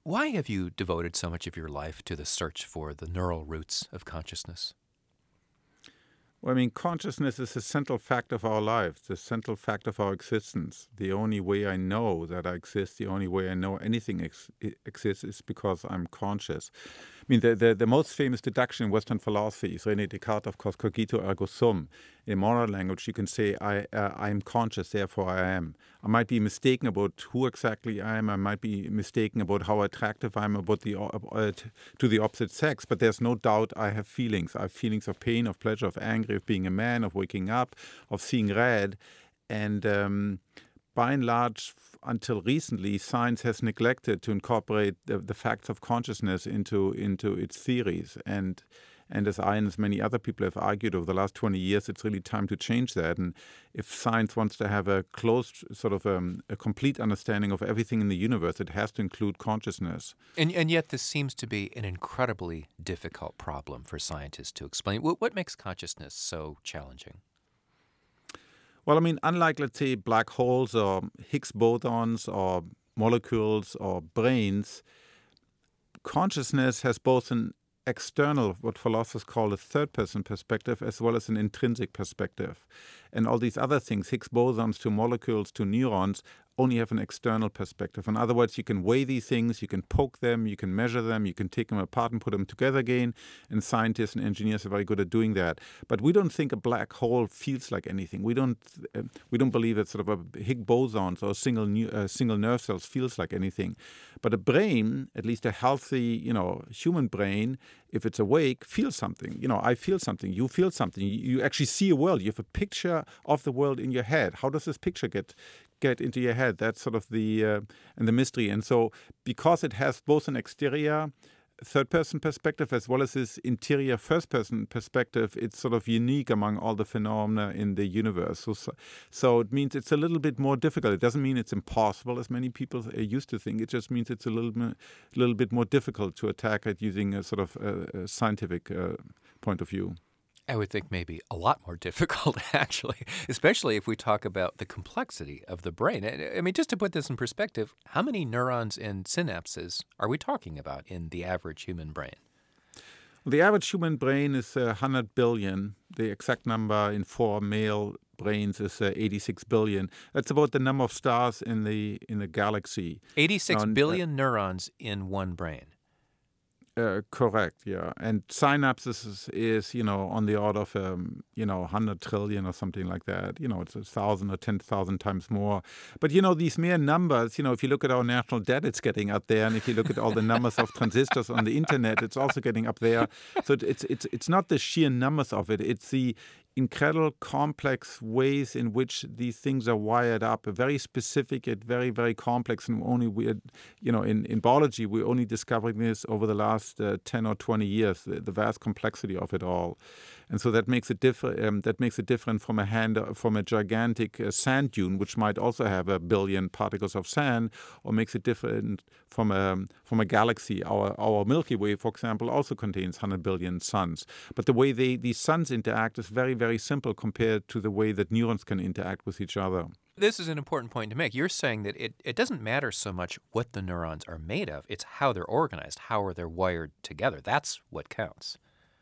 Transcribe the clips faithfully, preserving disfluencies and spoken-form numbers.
Why have you devoted so much of your life to the search for the neural roots of consciousness? Well, I mean, consciousness is a central fact of our lives, the central fact of our existence. The only way I know that I exist, the only way I know anything ex- exists is because I'm conscious. I mean, the, the, the most famous deduction in Western philosophy is René Descartes, of course, cogito ergo sum. In modern language, you can say, I, uh, I'm conscious, therefore I am. I might be mistaken about who exactly I am. I might be mistaken about how attractive I am about the, uh, to the opposite sex, but there's no doubt I have feelings. I have feelings of pain, of pleasure, of anger, of being a man, of waking up, of seeing red. And um, by and large, until recently, science has neglected to incorporate the, the facts of consciousness into into its theories. And and as I and as many other people have argued over the last twenty years, it's really time to change that. And if science wants to have a closed, sort of um, a complete understanding of everything in the universe, it has to include consciousness. And and yet this seems to be an incredibly difficult problem for scientists to explain. What, what makes consciousness so challenging? Well, I mean, unlike, let's say, black holes or Higgs bosons or molecules or brains, consciousness has both an external, what philosophers call a third-person perspective, as well as an intrinsic perspective. And all these other things, Higgs bosons to molecules to neurons, only have an external perspective. In other words, you can weigh these things, you can poke them, you can measure them, you can take them apart and put them together again, and scientists and engineers are very good at doing that. But we don't think a black hole feels like anything. We don't uh, we don't believe that sort of a Higgs bosons or single new, uh, single nerve cells feels like anything. But a brain, at least a healthy, you know, human brain, if it's awake, feels something. You know, I feel something, you feel something. You, you actually see a world. You have a picture of the world in your head. How does this picture get get into your head? That's sort of the uh, and the mystery. And so because it has both an exterior third-person perspective as well as this interior first-person perspective, it's sort of unique among all the phenomena in the universe. So, so, so it means it's a little bit more difficult. It doesn't mean it's impossible, as many people uh, used to think. It just means it's a little, little bit more difficult to attack it using a sort of a, a scientific uh, point of view. I would think maybe a lot more difficult, actually, especially if we talk about the complexity of the brain. I mean, just to put this in perspective, how many neurons and synapses are we talking about in the average human brain? The average human brain is uh, one hundred billion. The exact number in four male brains is uh, eighty-six billion. That's about the number of stars in the in the galaxy. eighty-six now, billion uh, neurons in one brain. Uh, correct, yeah. And synapses is, is, you know, on the order of, um, you know, one hundred trillion or something like that. You know, it's a thousand or ten thousand times more. But, you know, these mere numbers, you know, if you look at our national debt, it's getting up there. And if you look at all the numbers of transistors on the internet, it's also getting up there. So it's it's it's not the sheer numbers of it. It's the incredible complex ways in which these things are wired up, very specific and very, very complex. And only we, you know, in, in biology, we're only discovering this over the last uh, ten or twenty years, the, the vast complexity of it all. And so that makes it different. Um, that makes it different from a hand from a gigantic uh, sand dune, which might also have a billion particles of sand, or makes it different from a from a galaxy. Our our Milky Way, for example, also contains one hundred billion suns. But the way they these suns interact is very, very simple compared to the way that neurons can interact with each other. This is an important point to make. You're saying that it, it doesn't matter so much what the neurons are made of. It's how they're organized, how are they wired together. That's what counts.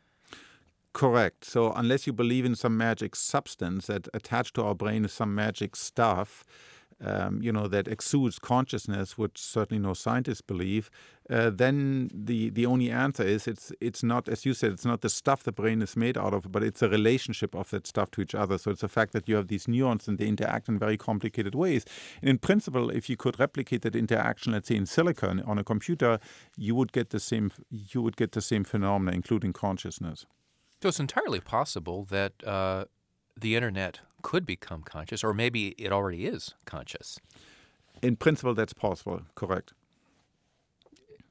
Correct. So unless you believe in some magic substance that attached to our brain is some magic stuff, um, you know, that exudes consciousness, which certainly no scientists believe, uh, then the, the only answer is it's it's not, as you said, it's not the stuff the brain is made out of, but it's a relationship of that stuff to each other. So it's the fact that you have these neurons and they interact in very complicated ways. And in principle, if you could replicate that interaction, let's say in silicon on a computer, you would get the same you would get the same phenomena, including consciousness. So it's entirely possible that uh, the internet could become conscious, or maybe it already is conscious. In principle, that's possible, correct.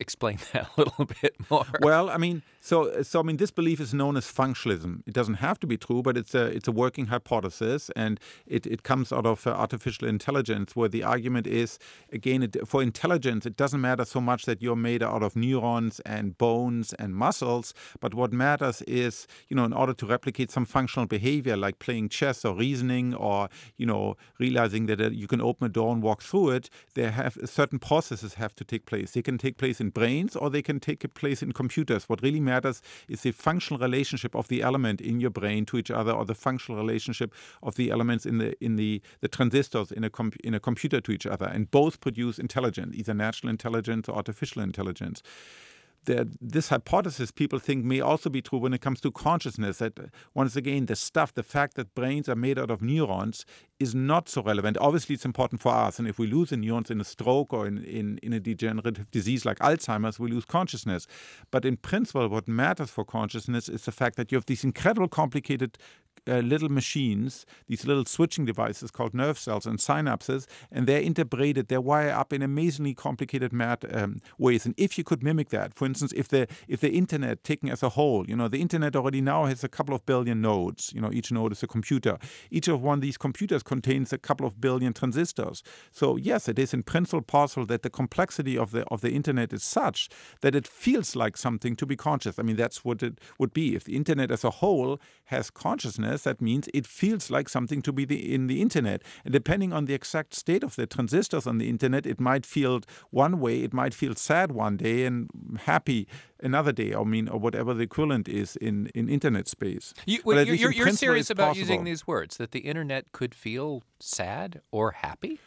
explain that a little bit more. Well, I mean, so so I mean, this belief is known as functionalism. It doesn't have to be true, but it's a it's a working hypothesis, and it, it comes out of uh, artificial intelligence, where the argument is, again, it, for intelligence, it doesn't matter so much that you're made out of neurons and bones and muscles, but what matters is, you know, in order to replicate some functional behavior like playing chess or reasoning or, you know, realizing that uh, you can open a door and walk through it, there have certain processes have to take place. They can take place in brains or they can take place in computers. What really matters is the functional relationship of the element in your brain to each other, or the functional relationship of the elements in the in the, the transistors in a comp- in a computer to each other, and both produce intelligence, either natural intelligence or artificial intelligence. The, this hypothesis, people think, may also be true when it comes to consciousness, that once again, the stuff, the fact that brains are made out of neurons is not so relevant. Obviously, it's important for us, and if we lose the neurons in a stroke or in, in, in a degenerative disease like Alzheimer's, we lose consciousness. But in principle, what matters for consciousness is the fact that you have these incredible complicated Uh, little machines, these little switching devices called nerve cells and synapses, and they're interbreeded, they're wired up in amazingly complicated mad um, ways. And if you could mimic that, for instance, if the if the internet taken as a whole, you know, the internet already now has a couple of billion nodes. You know, each node is a computer. Each of one of these computers contains a couple of billion transistors. So yes, it is in principle possible that the complexity of the of the internet is such that it feels like something to be conscious. I mean, that's what it would be. If the internet as a whole has consciousness, that means it feels like something to be the, in the internet. And depending on the exact state of the transistors on the internet, it might feel one way, it might feel sad one day and happy another day. I mean, or whatever the equivalent is in, in internet space. You, wait, you're you're, you're serious about possible. using these words, that the internet could feel sad or happy?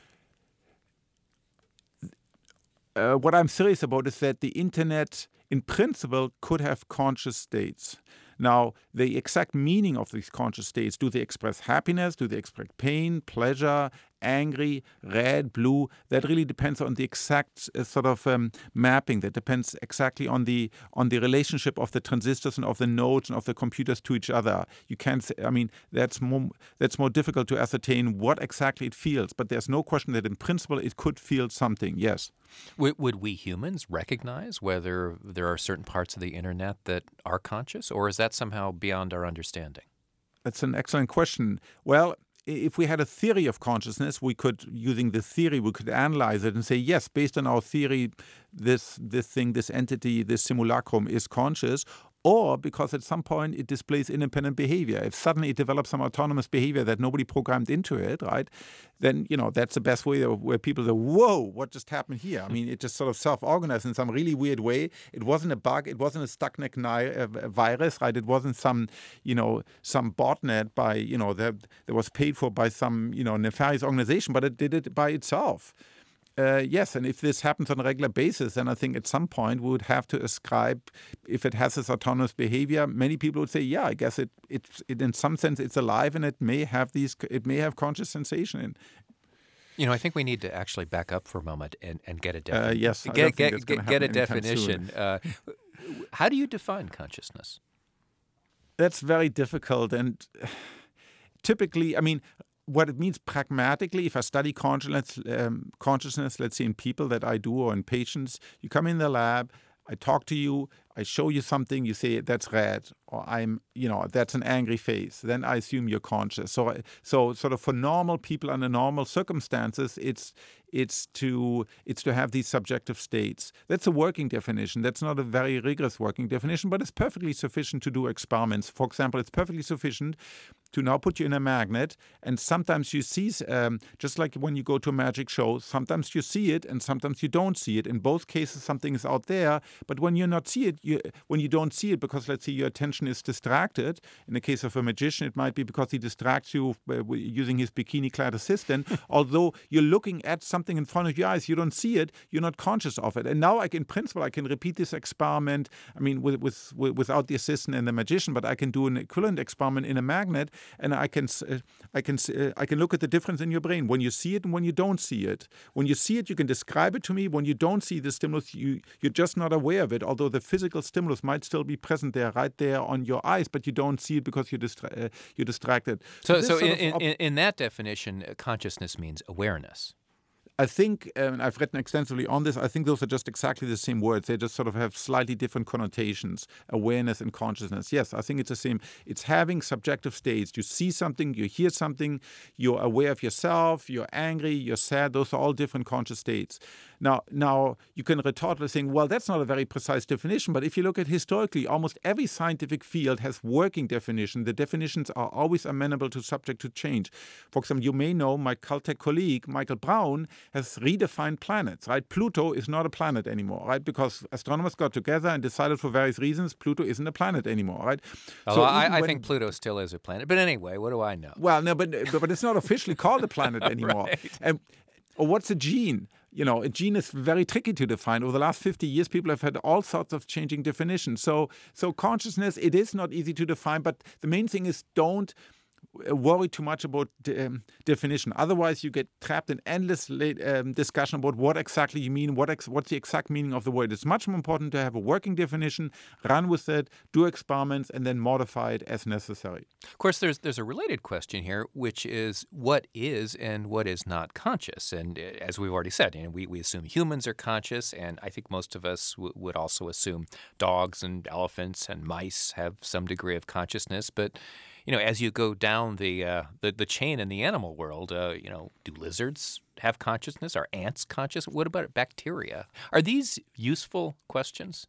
Uh, what I'm serious about is that the internet, in principle, could have conscious states. Now, the exact meaning of these conscious states, do they express happiness? Do they express pain, pleasure, angry, red, blue? That really depends on the exact uh, sort of um, mapping. That depends exactly on the on the relationship of the transistors and of the nodes and of the computers to each other. You can't say, I mean, that's more that's more difficult to ascertain what exactly it feels. But there's no question that in principle it could feel something, yes. Would, would we humans recognize whether there are certain parts of the internet that are conscious, or is that somehow beyond our understanding? That's an excellent question. Well, if we had a theory of consciousness, we could, using the theory, we could analyze it and say, yes, based on our theory, this this thing, this entity, this simulacrum is conscious. Or because at some point it displays independent behavior. If suddenly it develops some autonomous behavior that nobody programmed into it, right, then, you know, that's the best way where people say, whoa, what just happened here? I mean, it just sort of self-organized in some really weird way. It wasn't a bug. It wasn't a Stuxnet virus, right? It wasn't some, you know, some botnet by, you know, that, that was paid for by some, you know, nefarious organization, but it did it by itself. Uh, yes, and if this happens on a regular basis, then I think at some point we would have to ascribe, if it has this autonomous behavior, many people would say, yeah, I guess it, it, it in some sense it's alive and it may have these, it may have conscious sensation. In. You know, I think we need to actually back up for a moment and, and get a definition. Uh, yes, I get, don't think get, it's going to get happen a anytime definition. Uh, how do you define consciousness? That's very difficult, and typically, I mean, what it means pragmatically, if I study consciousness, um, consciousness, let's say in people that I do or in patients, you come in the lab, I talk to you, I show you something, you say that's red, or I'm, you know, that's an angry face. Then I assume you're conscious. So, so sort of for normal people under normal circumstances, it's it's to it's to have these subjective states. That's a working definition. That's not a very rigorous working definition, but it's perfectly sufficient to do experiments. For example, it's perfectly sufficient to now put you in a magnet, and sometimes you see, um, just like when you go to a magic show, sometimes you see it and sometimes you don't see it. In both cases, something is out there, but when you not see it, you, when you don't see it because, let's say, your attention is distracted, in the case of a magician, it might be because he distracts you uh, using his bikini-clad assistant. Although you're looking at something in front of your eyes, you don't see it, you're not conscious of it. And now, I can, in principle, I can repeat this experiment, I mean, with, with, with, without the assistant and the magician, but I can do an equivalent experiment in a magnet, and I can uh, I can uh, I can look at the difference in your brain when you see it and when you don't see it. When you see it, you can describe it to me. When you don't see the stimulus, you you're just not aware of it. Although the physical stimulus might still be present there, right there on your eyes, but you don't see it because you're distra- uh, you're distracted. So, so, so in, op- in in that definition, consciousness means awareness. I think, and I've written extensively on this, I think those are just exactly the same words. They just sort of have slightly different connotations, awareness and consciousness. Yes, I think it's the same. It's having subjective states. You see something, you hear something, you're aware of yourself, you're angry, you're sad. Those are all different conscious states. Now, now you can retort by saying, well, that's not a very precise definition. But if you look at historically, almost every scientific field has working definition. The definitions are always amenable to subject to change. For example, you may know my Caltech colleague, Michael Brown, has redefined planets, right? Pluto is not a planet anymore, right? Because astronomers got together and decided for various reasons Pluto isn't a planet anymore, right? Oh, so I, I when, think Pluto still is a planet. But anyway, what do I know? Well, no, but but it's not officially called a planet anymore. Right. And, or what's a gene? You know, a gene is very tricky to define. Over the last fifty years, people have had all sorts of changing definitions. So, so consciousness, it is not easy to define. But the main thing is don't worry too much about um, definition. Otherwise, you get trapped in endless um, discussion about what exactly you mean, what ex- what's the exact meaning of the word. It's much more important to have a working definition, run with it, do experiments, and then modify it as necessary. Of course, there's there's a related question here, which is what is and what is not conscious. And uh, as we've already said, you know, we, we assume humans are conscious, and I think most of us w- would also assume dogs and elephants and mice have some degree of consciousness. But you know, as you go down the uh, the, the chain in the animal world, uh, you know, do lizards have consciousness? Are ants conscious? What about bacteria? Are these useful questions?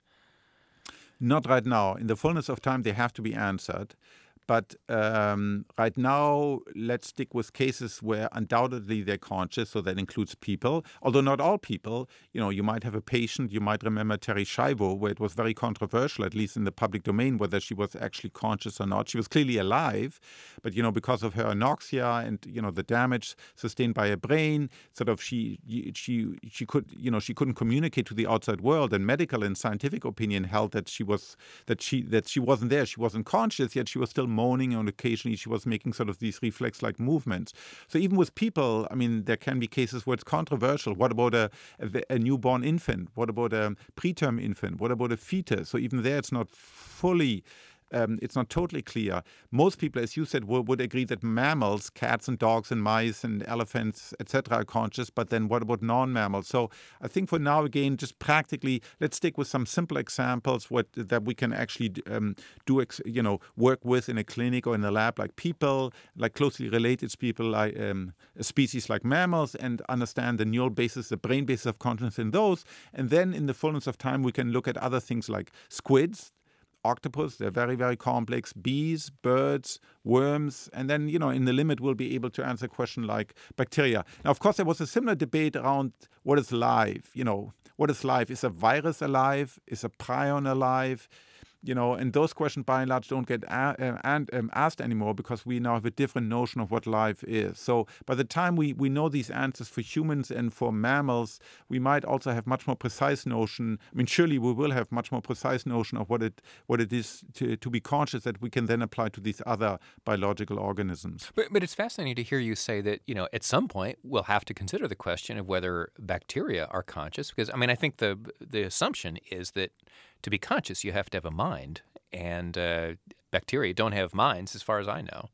Not right now. In the fullness of time, they have to be answered. But um, right now, let's stick with cases where undoubtedly they're conscious, so that includes people. Although not all people, you know, you might have a patient, you might remember Terri Schiavo, where it was very controversial, at least in the public domain, whether she was actually conscious or not. She was clearly alive, but, you know, because of her anoxia and, you know, the damage sustained by her brain, sort of she she she could, you know, she couldn't communicate to the outside world. And medical and scientific opinion held that she was that she that she wasn't there, she wasn't conscious, yet she was still moaning, and occasionally she was making sort of these reflex-like movements. So even with people, I mean, there can be cases where it's controversial. What about a, a, a newborn infant? What about a preterm infant? What about a fetus? So even there, it's not fully Um, it's not totally clear. Most people, as you said, would, would agree that mammals, cats and dogs and mice and elephants, et cetera, are conscious. But then what about non-mammals? So I think for now, again, just practically, let's stick with some simple examples what, that we can actually um, do, ex, you know, work with in a clinic or in a lab, like people, like closely related people, like um, a species like mammals, and understand the neural basis, the brain basis of consciousness in those. And then in the fullness of time, we can look at other things like squids, octopus, they're very, very complex, bees, birds, worms, and then, you know, in the limit, we'll be able to answer a question like bacteria. Now, of course, there was a similar debate around what is life, you know, what is life? Is a virus alive? Is a prion alive? You know, and those questions by and large don't get a- uh, and, um, asked anymore because we now have a different notion of what life is. So by the time we, we know these answers for humans and for mammals, we might also have much more precise notion. I mean, surely we will have much more precise notion of what it what it is to, to be conscious that we can then apply to these other biological organisms. But, but it's fascinating to hear you say that, you know, at some point we'll have to consider the question of whether bacteria are conscious. Because, I mean, I think the the assumption is that to be conscious, you have to have a mind, and uh, bacteria don't have minds, as far as I know.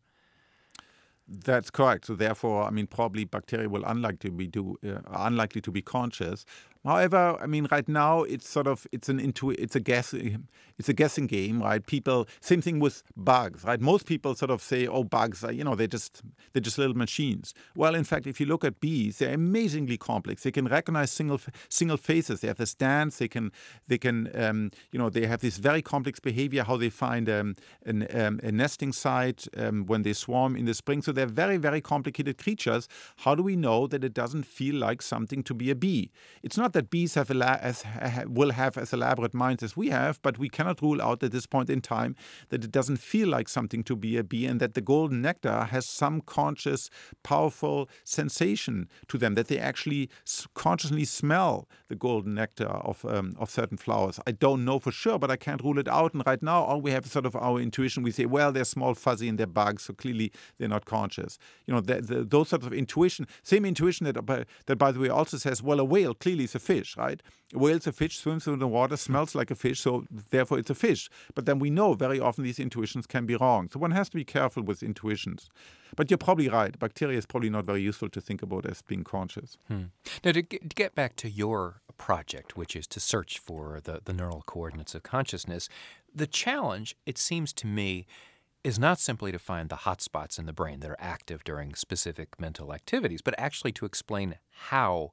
That's correct. So therefore, I mean, probably bacteria will unlikely to be do uh, unlikely to be conscious. However, I mean, right now it's sort of it's an intu it's a guess it's a guessing game, right? People, same thing with bugs, right? Most people sort of say, oh, bugs are, you know, they're just they're just little machines. Well, in fact, if you look at bees, they're amazingly complex. They can recognize single single faces. They have this dance. They can they can um, you know they have this very complex behavior. How they find um, an, um, a nesting site um, when they swarm in the spring. So they're very very complicated creatures. How do we know that it doesn't feel like something to be a bee? It's not that bees have ela- as, ha- will have as elaborate minds as we have, but we cannot rule out at this point in time that it doesn't feel like something to be a bee, and that the golden nectar has some conscious, powerful sensation to them, that they actually s- consciously smell the golden nectar of um, of certain flowers. I don't know for sure, but I can't rule it out. And right now, all we have is sort of our intuition. We say, well, they're small, fuzzy, and they're bugs, so clearly they're not conscious. You know, the, the, those sorts of intuition, same intuition that, that, by the way, also says, well, a whale clearly is a fish, right? A whale's a fish, swims through the water, smells like a fish, so therefore it's a fish. But then we know very often these intuitions can be wrong. So one has to be careful with intuitions. But you're probably right. Bacteria is probably not very useful to think about as being conscious. Hmm. Now, to get, to get back to your project, which is to search for the, the neural coordinates of consciousness, the challenge, it seems to me, is not simply to find the hotspots in the brain that are active during specific mental activities, but actually to explain how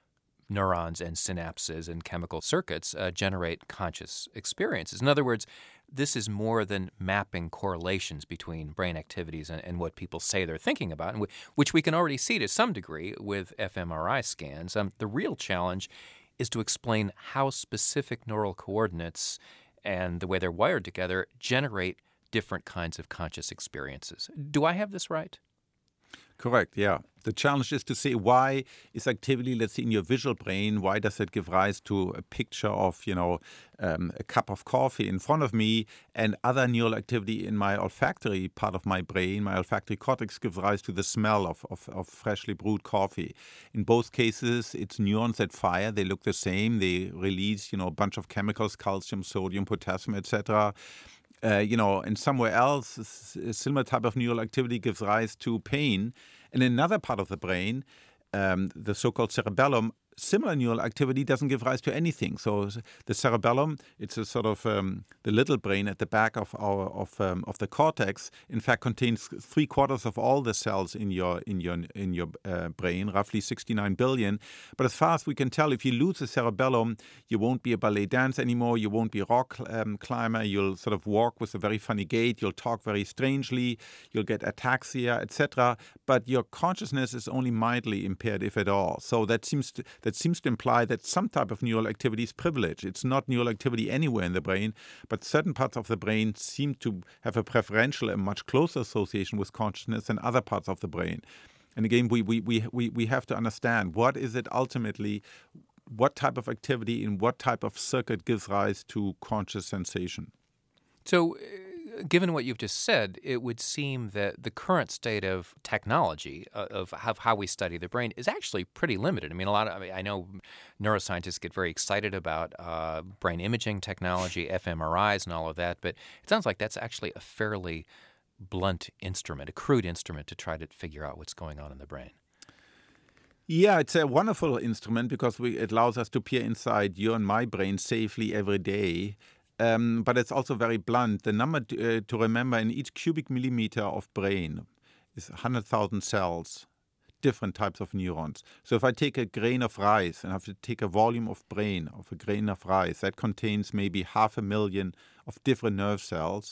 neurons and synapses and chemical circuits uh, generate conscious experiences. In other words, this is more than mapping correlations between brain activities and, and what people say they're thinking about, and w- which we can already see to some degree with fMRI scans. Um, the real challenge is to explain how specific neural coordinates and the way they're wired together generate different kinds of conscious experiences. Do I have this right? Correct, yeah. The challenge is to say, why is activity, let's say, in your visual brain, why does it give rise to a picture of, you know, um, a cup of coffee in front of me, and other neural activity in my olfactory part of my brain, my olfactory cortex, gives rise to the smell of, of, of freshly brewed coffee. In both cases, it's neurons that fire. They look the same. They release, you know, a bunch of chemicals, calcium, sodium, potassium, et cetera. Uh, you know, and somewhere else, a similar type of neural activity gives rise to pain. And in another part of the brain, um, the so-called cerebellum, similar neural activity doesn't give rise to anything. So the cerebellum, it's a sort of um, the little brain at the back of our of um, of the cortex. In fact, contains three quarters of all the cells in your in your in your uh, brain, roughly sixty-nine billion. But as far as we can tell, if you lose the cerebellum, you won't be a ballet dancer anymore. You won't be a rock um, climber. You'll sort of walk with a very funny gait. You'll talk very strangely. You'll get ataxia, et cetera. But your consciousness is only mildly impaired, if at all. So that seems to, that seems to imply that some type of neural activity is privileged. It's not neural activity anywhere in the brain, but certain parts of the brain seem to have a preferential and much closer association with consciousness than other parts of the brain. And again, we we we we, we have to understand, what is it ultimately, what type of activity in what type of circuit gives rise to conscious sensation. So, uh, given what you've just said, it would seem that the current state of technology, uh, of how, how we study the brain, is actually pretty limited. I mean, a lot of, I mean, I know neuroscientists get very excited about uh, brain imaging technology, fMRIs and all of that, but it sounds like that's actually a fairly blunt instrument, a crude instrument to try to figure out what's going on in the brain. Yeah, it's a wonderful instrument because we, it allows us to peer inside your and my brain safely every day. Um, but it's also very blunt. The number to, uh, to remember in each cubic millimeter of brain is one hundred thousand cells, different types of neurons. So if I take a grain of rice and I have to take a volume of brain of a grain of rice, that contains maybe half a million of different nerve cells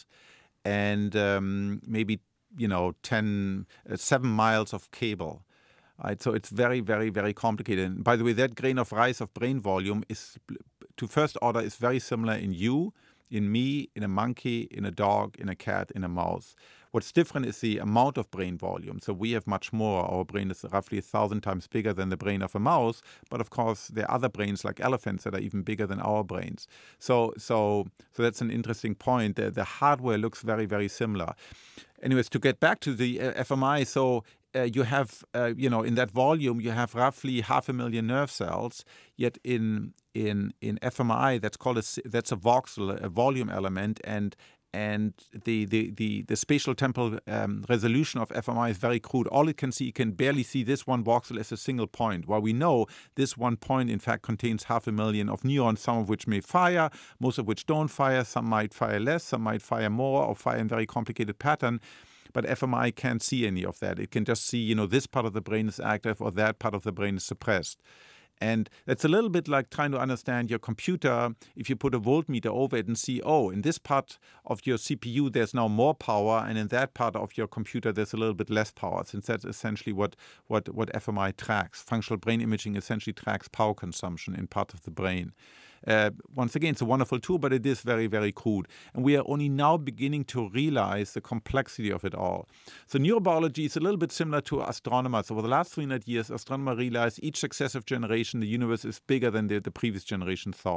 and um, maybe, you know, ten, uh, seven miles of cable. Right, so it's very, very, very complicated. And by the way, that grain of rice of brain volume is, to first order, is very similar in you, in me, in a monkey, in a dog, in a cat, in a mouse. What's different is the amount of brain volume. So we have much more. Our brain is roughly a thousand times bigger than the brain of a mouse. But of course, there are other brains like elephants that are even bigger than our brains. So, so, so that's an interesting point. The, the hardware looks very, very similar. Anyways, to get back to the uh, fMRI, so uh, you have, uh, you know, in that volume, you have roughly half a million nerve cells. Yet in in in fMRI, that's called a that's a voxel, a volume element, and and the the the, the spatial temporal um, resolution of fMRI is very crude. All it can see, you can barely see this one voxel as a single point. While we know this one point, in fact, contains half a million of neurons, some of which may fire, most of which don't fire. Some might fire less, some might fire more, or fire in very complicated pattern. But fMRI can't see any of that. It can just see, you know, this part of the brain is active or that part of the brain is suppressed. And that's a little bit like trying to understand your computer. If you put a voltmeter over it and see, oh, in this part of your C P U, there's now more power, and in that part of your computer, there's a little bit less power, since that's essentially what, what, what fMRI tracks. Functional brain imaging essentially tracks power consumption in parts of the brain. Uh, once again, it's a wonderful tool, but it is very, very crude. And we are only now beginning to realize the complexity of it all. So neurobiology is a little bit similar to astronomers. Over the last three hundred years, astronomers realized each successive generation, the universe is bigger than the, the previous generation thought.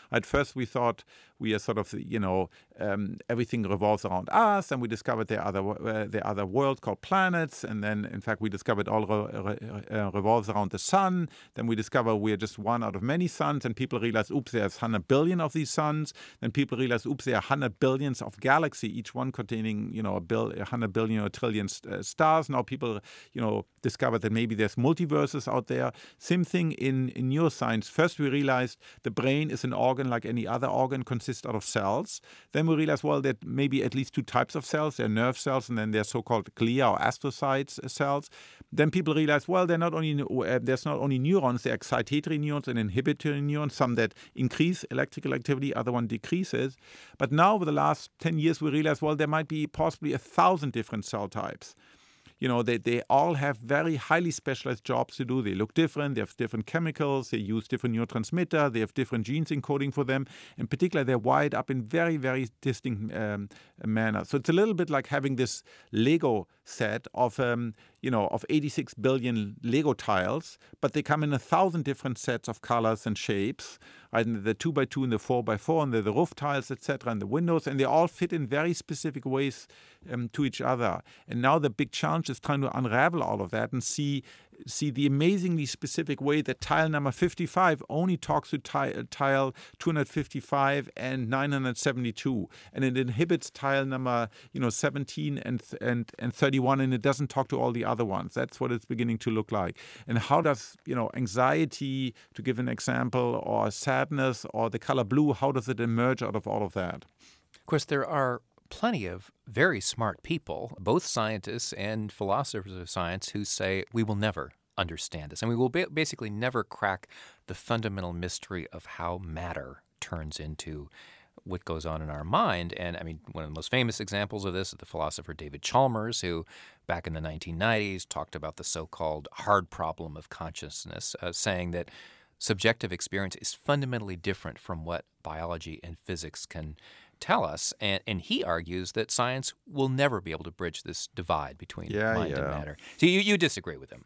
At first, we thought we are sort of, you know, um, everything revolves around us, and we discovered there are other uh, there are other worlds called planets, and then in fact we discovered all re- re- uh, revolves around the sun. Then we discover we are just one out of many suns, and people realize, oops, there's one hundred billion of these suns. Then people realize, oops, there are one hundred billions of galaxies, each one containing, you know, a bill, one hundred billion or a trillion uh, stars. Now people, you know, discover that maybe there's multiverses out there. Same thing in, in neuroscience. First we realized the brain is an organ like any other organ, consists out of cells. Then we realized, well, that maybe at least two types of cells. There are nerve cells, and then there's so-called glia or astrocytes cells. Then people realize, well, they're not only uh, there's not only neurons, there are excitatory neurons and inhibitory neurons, some that increase electrical activity, other one decreases. But now, over the last ten years, we realize, well, there might be possibly a thousand different cell types. You know, they, they all have very highly specialized jobs to do. They look different. They have different chemicals. They use different neurotransmitter. They have different genes encoding for them. In particular, they're wired up in very, very distinct um, manner. So it's a little bit like having this Lego set of, um, you know, of eighty-six billion Lego tiles, but they come in a thousand different sets of colors and shapes. Right? And the two by two and the four by four and the, the roof tiles, et cetera, and the windows, and they all fit in very specific ways um, to each other. And now the big challenge is trying to unravel all of that and see see the amazingly specific way that tile number fifty-five only talks to tile, tile two hundred fifty-five and nine hundred seventy-two, and it inhibits tile number, you know, seventeen and and and thirty-one, and it doesn't talk to all the other ones. That's what it's beginning to look like. And how does, you know, anxiety, to give an example, or sadness, or the color blue, how does it emerge out of all of that? Of course, there are plenty of very smart people, both scientists and philosophers of science, who say we will never understand this. And we will ba- basically never crack the fundamental mystery of how matter turns into what goes on in our mind. And I mean, one of the most famous examples of this is the philosopher David Chalmers, who back in the nineteen nineties talked about the so-called hard problem of consciousness, uh, saying that subjective experience is fundamentally different from what biology and physics can tell us, and, and he argues that science will never be able to bridge this divide between yeah, mind yeah. and matter. So you, you disagree with him?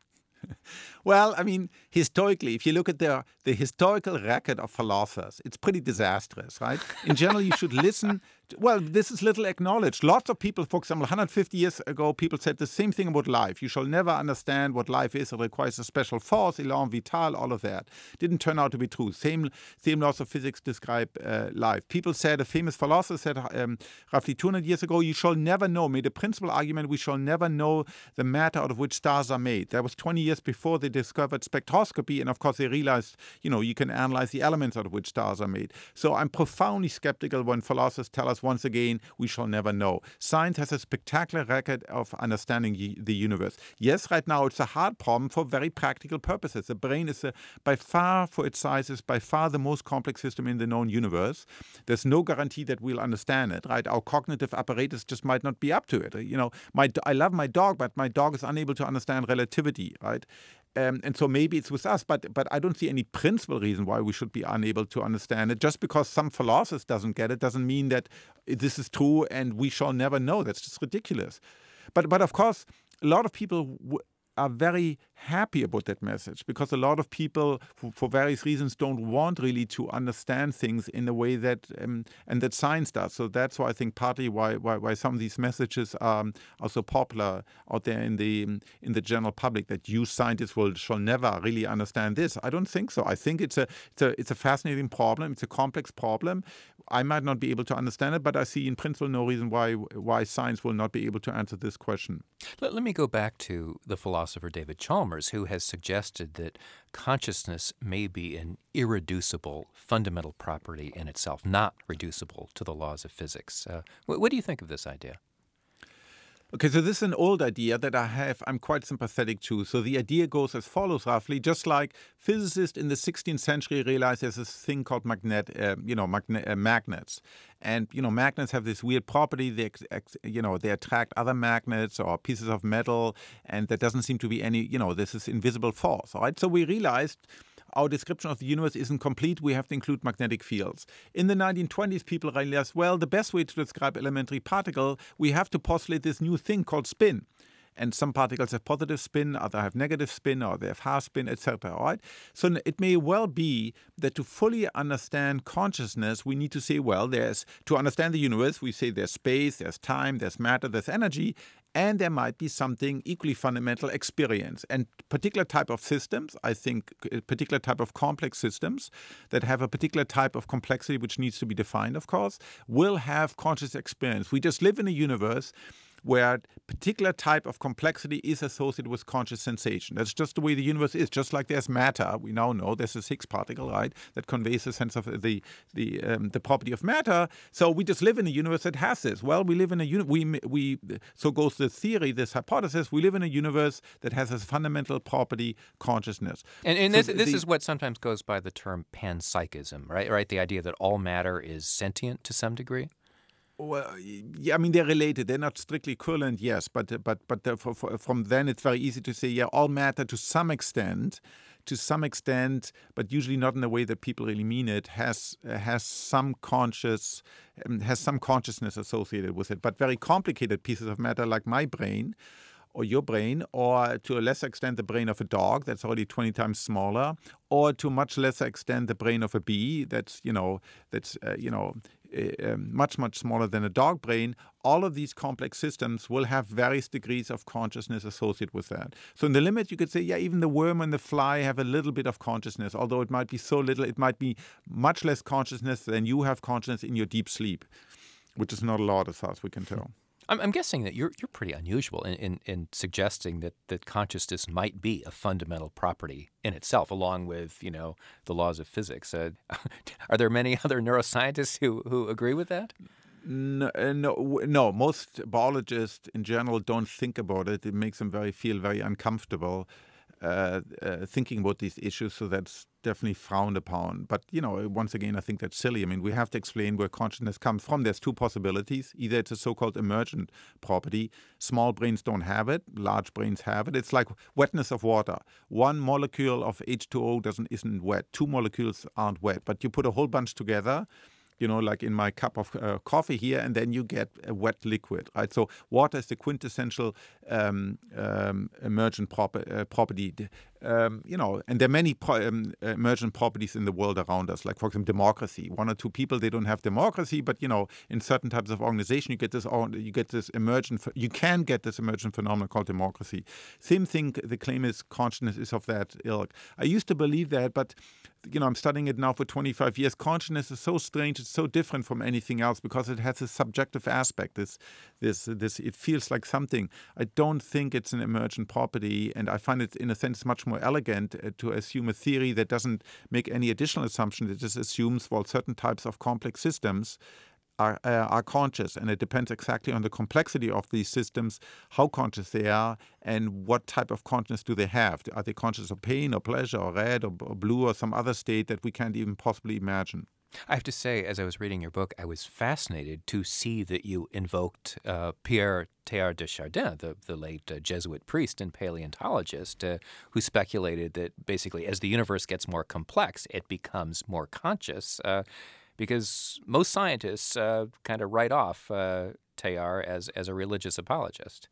Well, I mean, historically, if you look at the, the historical record of philosophers, it's pretty disastrous, right? In general, you should listen. To, well, this is little acknowledged. Lots of people, for example, one hundred fifty years ago, people said the same thing about life. You shall never understand what life is. It requires a special force, élan vital, all of that. Didn't turn out to be true. Same, same laws of physics describe uh, life. People said, a famous philosopher said um, roughly two hundred years ago, you shall never know, made a principal argument, we shall never know the matter out of which stars are made. That was twenty years before they discovered spectroscopy, and of course they realized, you know, you can analyze the elements out of which stars are made. So I'm profoundly skeptical when philosophers tell us once again, we shall never know. Science has a spectacular record of understanding the universe. Yes, right now it's a hard problem for very practical purposes. The brain is a, by far, for its size, is by far the most complex system in the known universe. There's no guarantee that we'll understand it, right? Our cognitive apparatus just might not be up to it. You know, my I love my dog, but my dog is unable to understand relativity, right? Um, and so maybe it's with us, but but I don't see any principal reason why we should be unable to understand it. Just because some philosopher doesn't get it doesn't mean that this is true and we shall never know. That's just ridiculous. But but of course, a lot of people w- are very happy about that message, because a lot of people, for, for various reasons, don't want really to understand things in the way that um, and that science does. So that's why I think partly why why, why some of these messages um, are so popular out there in the in the general public, that you scientists will shall never really understand this. I don't think so. I think it's a it's a it's a fascinating problem. It's a complex problem. I might not be able to understand it, but I see in principle no reason why why science will not be able to answer this question. Let, let me go back to the philosopher David Chalmers, who has suggested that consciousness may be an irreducible fundamental property in itself, not reducible to the laws of physics. Uh, what, what do you think of this idea? Okay, so this is an old idea that I have, I'm quite sympathetic to. So the idea goes as follows roughly, just like physicists in the sixteenth century realized there's this thing called magnet, uh, you know, magne- uh, magnets. And, you know, magnets have this weird property, they, ex- you know, they attract other magnets or pieces of metal, and there doesn't seem to be any, you know, this is invisible force, all right? So we realized our description of the universe isn't complete. We have to include magnetic fields. In the nineteen twenties, people realized, well, the best way to describe elementary particle, we have to postulate this new thing called spin. and some particles have positive spin, others have negative spin, or they have half spin, et cetera. Right? So it may well be that to fully understand consciousness, we need to say, well, there's to understand the universe, we say there's space, there's time, there's matter, there's energy, and there might be something equally fundamental, experience. And particular type of systems, I think, a particular type of complex systems that have a particular type of complexity which needs to be defined, of course, will have conscious experience. We just live in a universe where a particular type of complexity is associated with conscious sensation. That's just the way the universe is. Just like there's matter, we now know there's a Higgs particle, right, that conveys a sense of the the um, the property of matter. So we just live in a universe that has this. Well, we live in a uni- we we so goes the theory, this hypothesis. We live in a universe that has a fundamental property, consciousness. And, and so this the, this the, is what sometimes goes by the term panpsychism, right? Right, the idea that all matter is sentient to some degree. Well, yeah, I mean, they're related. They're not strictly equivalent, yes, but but but the, for, for, from then it's very easy to say, yeah, all matter to some extent, to some extent, but usually not in the way that people really mean it, has uh, has some conscious, um, has some consciousness associated with it. But very complicated pieces of matter, like my brain, or your brain, or to a lesser extent the brain of a dog that's already twenty times smaller, or to a much lesser extent the brain of a bee that's you know that's uh, you know uh, much much smaller than a dog brain. All of these complex systems will have various degrees of consciousness associated with that. So in the limit, you could say, yeah, even the worm and the fly have a little bit of consciousness, although it might be so little, it might be much less consciousness than you have consciousness in your deep sleep, which is not a lot as far as we can tell. I'm, I'm guessing that you're you're pretty unusual in, in, in suggesting that, that consciousness might be a fundamental property in itself, along with, you know, the laws of physics. Uh, are there many other neuroscientists who, who agree with that? No, uh, no, no. Most biologists in general don't think about it. It makes them very feel very uncomfortable uh, uh, thinking about these issues. So that's definitely frowned upon. But, you know, once again, I think that's silly. I mean, we have to explain where consciousness comes from. There's two possibilities. Either it's a so-called emergent property. Small brains don't have it. Large brains have it. It's like wetness of water. One molecule of H two O doesn't isn't wet. Two molecules aren't wet. But you put a whole bunch together, you know, like in my cup of uh, coffee here, and then you get a wet liquid, right? So water is the quintessential um, um, emergent prop- uh, property, um, you know, and there are many pro- um, emergent properties in the world around us, like, for example, democracy. One or two people, they don't have democracy, but, you know, in certain types of organization, you get this, you get this emergent, you can get this emergent phenomenon called democracy. Same thing, the claim is consciousness is of that ilk. I used to believe that, but you know, I'm studying it now for twenty-five years. Consciousness is so strange; it's so different from anything else because it has a subjective aspect. This, this, this. It feels like something. I don't think it's an emergent property, and I find it, in a sense, much more elegant uh, to assume a theory that doesn't make any additional assumptions. It just assumes, well, certain types of complex systems Are, uh, are conscious, and it depends exactly on the complexity of these systems, how conscious they are, and what type of consciousness do they have. Are they conscious of pain or pleasure or red or, or blue or some other state that we can't even possibly imagine? I have to say, as I was reading your book, I was fascinated to see that you invoked uh, Pierre Teilhard de Chardin, the, the late uh, Jesuit priest and paleontologist, uh, who speculated that basically as the universe gets more complex, it becomes more conscious. Uh, Because most scientists uh, kind of write off uh, Teilhard as, as a religious apologist.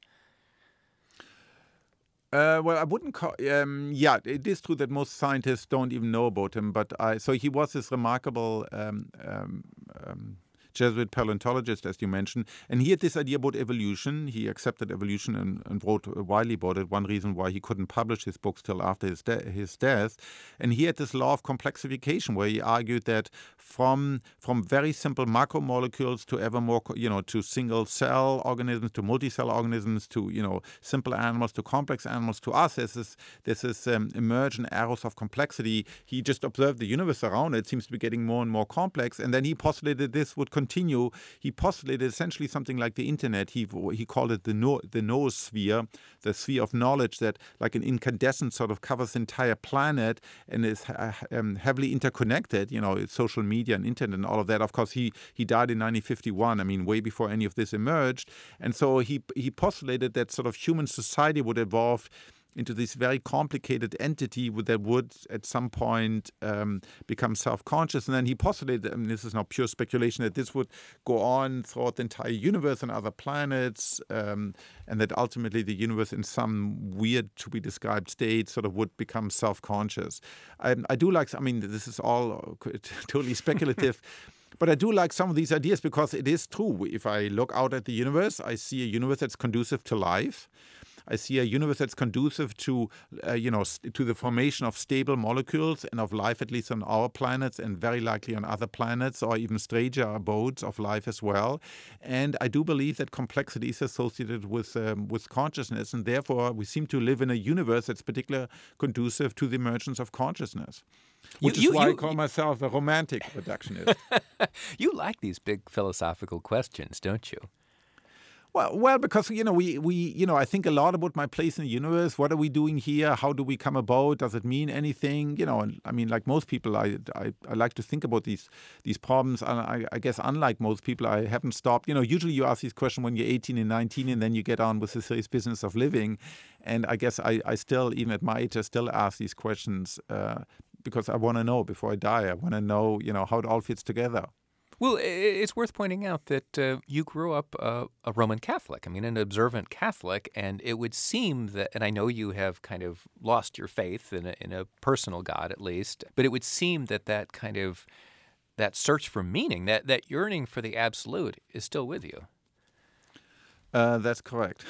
Uh, well, I wouldn't call. Um, yeah, it is true that most scientists don't even know about him. But I, so he was this remarkable um, um, um, Jesuit paleontologist, as you mentioned, and he had this idea about evolution. He accepted evolution and, and wrote widely about it. One reason why he couldn't publish his books till after his, de- his death. And he had this law of complexification, where he argued that from from very simple macromolecules to ever more, you know, to single cell organisms, to multi-cell organisms, to, you know, simple animals, to complex animals, to us, there's this, there's this um, emergent arrows of complexity. He just observed the universe around it seems to be getting more and more complex, and then he postulated this would continue. He postulated essentially something like the internet. He he called it the no, the noosphere, the sphere of knowledge that, like an incandescent, sort of covers the entire planet and is uh, um, heavily interconnected. You know, social media and internet and all of that. Of course, he he died in nineteen fifty-one. I mean, way before any of this emerged. And so he he postulated that sort of human society would evolve into this very complicated entity that would at some point um, become self-conscious. And then he postulated, I mean, this is not pure speculation, that this would go on throughout the entire universe and other planets, um, and that ultimately the universe in some weird to be described state sort of would become self-conscious. I, I do like, I mean, this is all totally speculative. But I do like some of these ideas because it is true. If I look out at the universe, I see a universe that's conducive to life. I see a universe that's conducive to, uh, you know, to the formation of stable molecules and of life, at least on our planets and very likely on other planets or even stranger abodes of life as well. And I do believe that complexity is associated with um, with consciousness, and therefore we seem to live in a universe that's particularly conducive to the emergence of consciousness. Which you, you, is why you, I call myself a romantic reductionist. You like these big philosophical questions, don't you? Well, well, because, you know, we, we, you know, I think a lot about my place in the universe. What are we doing here? How do we come about? Does it mean anything? You know, and I mean, like most people, I, I, I like to think about these these problems. And I, I guess unlike most people, I haven't stopped. You know, usually you ask these questions when you're eighteen and nineteen, and then you get on with the serious business of living. And I guess I, I still, even at my age, I still ask these questions uh, because I want to know before I die. I want to know, you know, how it all fits together. Well, it's worth pointing out that uh, you grew up uh, a Roman Catholic, I mean, an observant Catholic, and it would seem that, and I know you have kind of lost your faith in a, in a personal God at least, but it would seem that that kind of, that search for meaning, that, that yearning for the absolute is still with you. Uh, that's correct.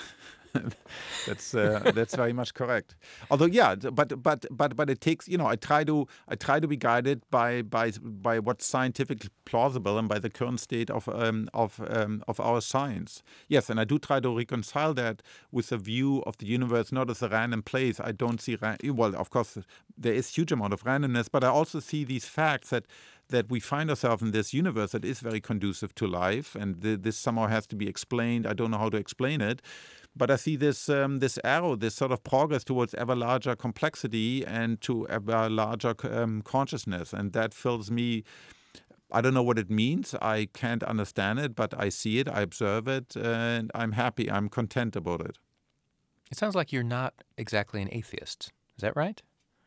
that's uh, that's very much correct. Although, yeah, but but but but it takes, you know, I try to I try to be guided by by by what's scientifically plausible and by the current state of um, of um, of our science. Yes, and I do try to reconcile that with a view of the universe not as a random place. I don't see ra- well, of course, there is huge amount of randomness, but I also see these facts that. that we find ourselves in this universe that is very conducive to life, and th- this somehow has to be explained. I don't know how to explain it, but I see this um, this arrow, this sort of progress towards ever larger complexity and to ever larger um, consciousness, and that fills me. I don't know what it means. I can't understand it, but I see it, I observe it, and I'm happy, I'm content about it. It sounds like you're not exactly an atheist. Is that right?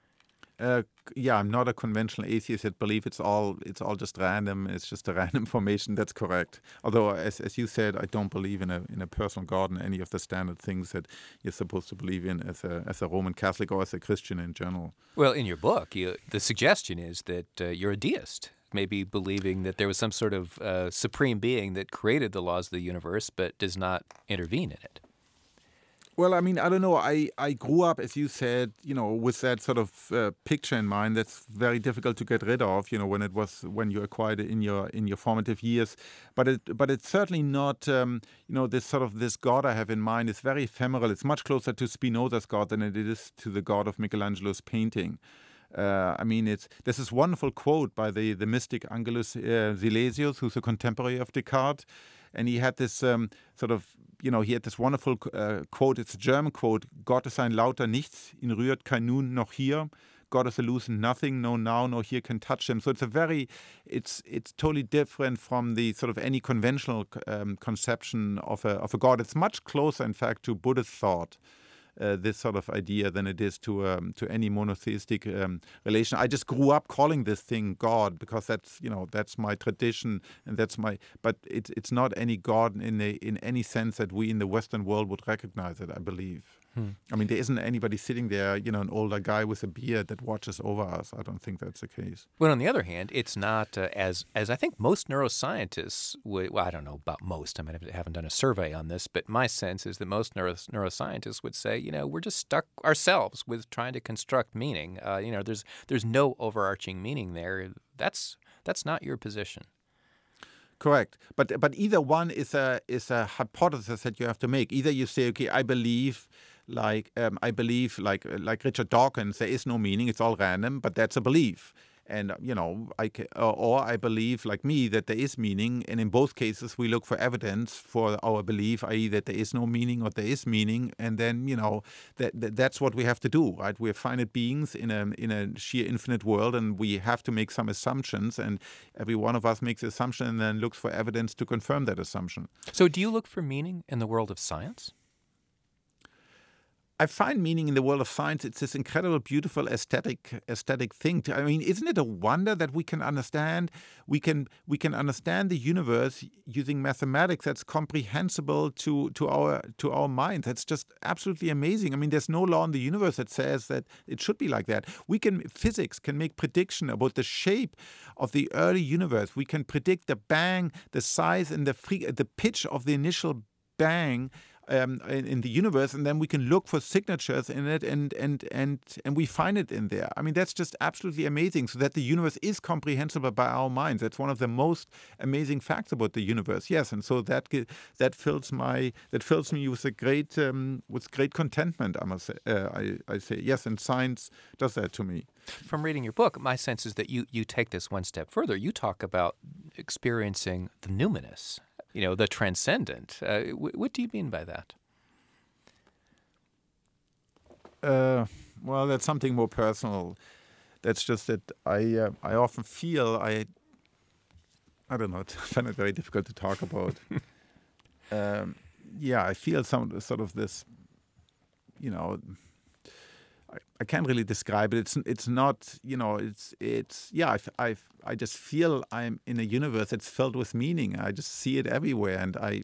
Uh, yeah, I'm not a conventional atheist that believe it's all it's all just random. It's just a random formation. That's correct. Although, as as you said, I don't believe in a in a personal God and any of the standard things that you're supposed to believe in as a as a Roman Catholic or as a Christian in general. Well, in your book, you, the suggestion is that uh, you're a deist, maybe believing that there was some sort of uh, supreme being that created the laws of the universe but does not intervene in it. Well, I mean, I don't know. I, I grew up, as you said, you know, with that sort of uh, picture in mind. That's very difficult to get rid of, you know, when it was when you acquired it in your in your formative years. But it but it's certainly not, um, you know, this sort of this God I have in mind is very ephemeral. It's much closer to Spinoza's God than it is to the God of Michelangelo's painting. Uh, I mean, it's there's this wonderful quote by the the mystic Angelus uh, Silesius, who's a contemporary of Descartes. And he had this um, sort of, you know, he had this wonderful uh, quote. It's a German quote. Gott ist ein lauter Nichts, ihn rührt kein Nun noch hier. God is elusive nothing, no now, no here can touch him. So it's a very, it's it's totally different from the sort of any conventional um, conception of a of a God. It's much closer, in fact, to Buddhist thought. Uh, this sort of idea than it is to um, to any monotheistic um, relation. I just grew up calling this thing God because that's, you know, that's my tradition and that's my. But it's it's not any God in a, in any sense that we in the Western world would recognize it, I believe. Hmm. I mean, there isn't anybody sitting there, you know, an older guy with a beard that watches over us. I don't think that's the case. Well, on the other hand, it's not uh, as as I think most neuroscientists would. Well, I don't know about most. I mean, I haven't done a survey on this, but my sense is that most neuro, neuroscientists would say, you know, we're just stuck ourselves with trying to construct meaning. Uh, you know, there's there's no overarching meaning there. That's that's not your position. Correct, but but either one is a is a hypothesis that you have to make. Either you say, okay, I believe. Like um, I believe, like like Richard Dawkins, there is no meaning; it's all random. But that's a belief, and you know, I can, or, or I believe, like me, that there is meaning. And in both cases, we look for evidence for our belief, that is, that there is no meaning or there is meaning. And then, you know, that, that that's what we have to do, right? We're finite beings in a in a sheer infinite world, and we have to make some assumptions. And every one of us makes an assumption and then looks for evidence to confirm that assumption. So, do you look for meaning in the world of science? I find meaning in the world of science. It's this incredible, beautiful, aesthetic, aesthetic thing. I mean, isn't it a wonder that we can understand? We can we can understand the universe using mathematics that's comprehensible to to our to our minds. That's just absolutely amazing. I mean, there's no law in the universe that says that it should be like that. We can physics can make prediction about the shape of the early universe. We can predict the bang, the size, and the free, the pitch of the initial bang. Um, in, in the universe, and then we can look for signatures in it, and and and and we find it in there. I mean, that's just absolutely amazing. So that the universe is comprehensible by our minds. That's one of the most amazing facts about the universe. Yes, and so that that fills my that fills me with a great um, with great contentment. I must say. Uh, I I say yes, and science does that to me. From reading your book, my sense is that you you take this one step further. You talk about experiencing the numinous. You know, the transcendent. Uh, w- what do you mean by that? Uh, well, that's something more personal. That's just that I uh, I often feel I I don't know. I find it very difficult to talk about. um, yeah, I feel some sort of this. You know, I, I can't really describe it. It's it's not. You know, it's it's yeah. I I I just feel I'm in a universe that's filled with meaning. I just see it everywhere, and I,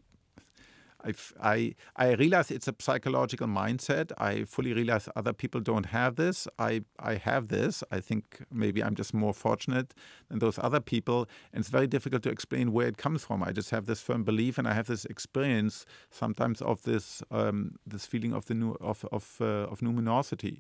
I, I, I realize it's a psychological mindset. I fully realize other people don't have this. I, I have this. I think maybe I'm just more fortunate than those other people, and it's very difficult to explain where it comes from. I just have this firm belief, and I have this experience sometimes of this um, this feeling of the new of of uh, of numinosity.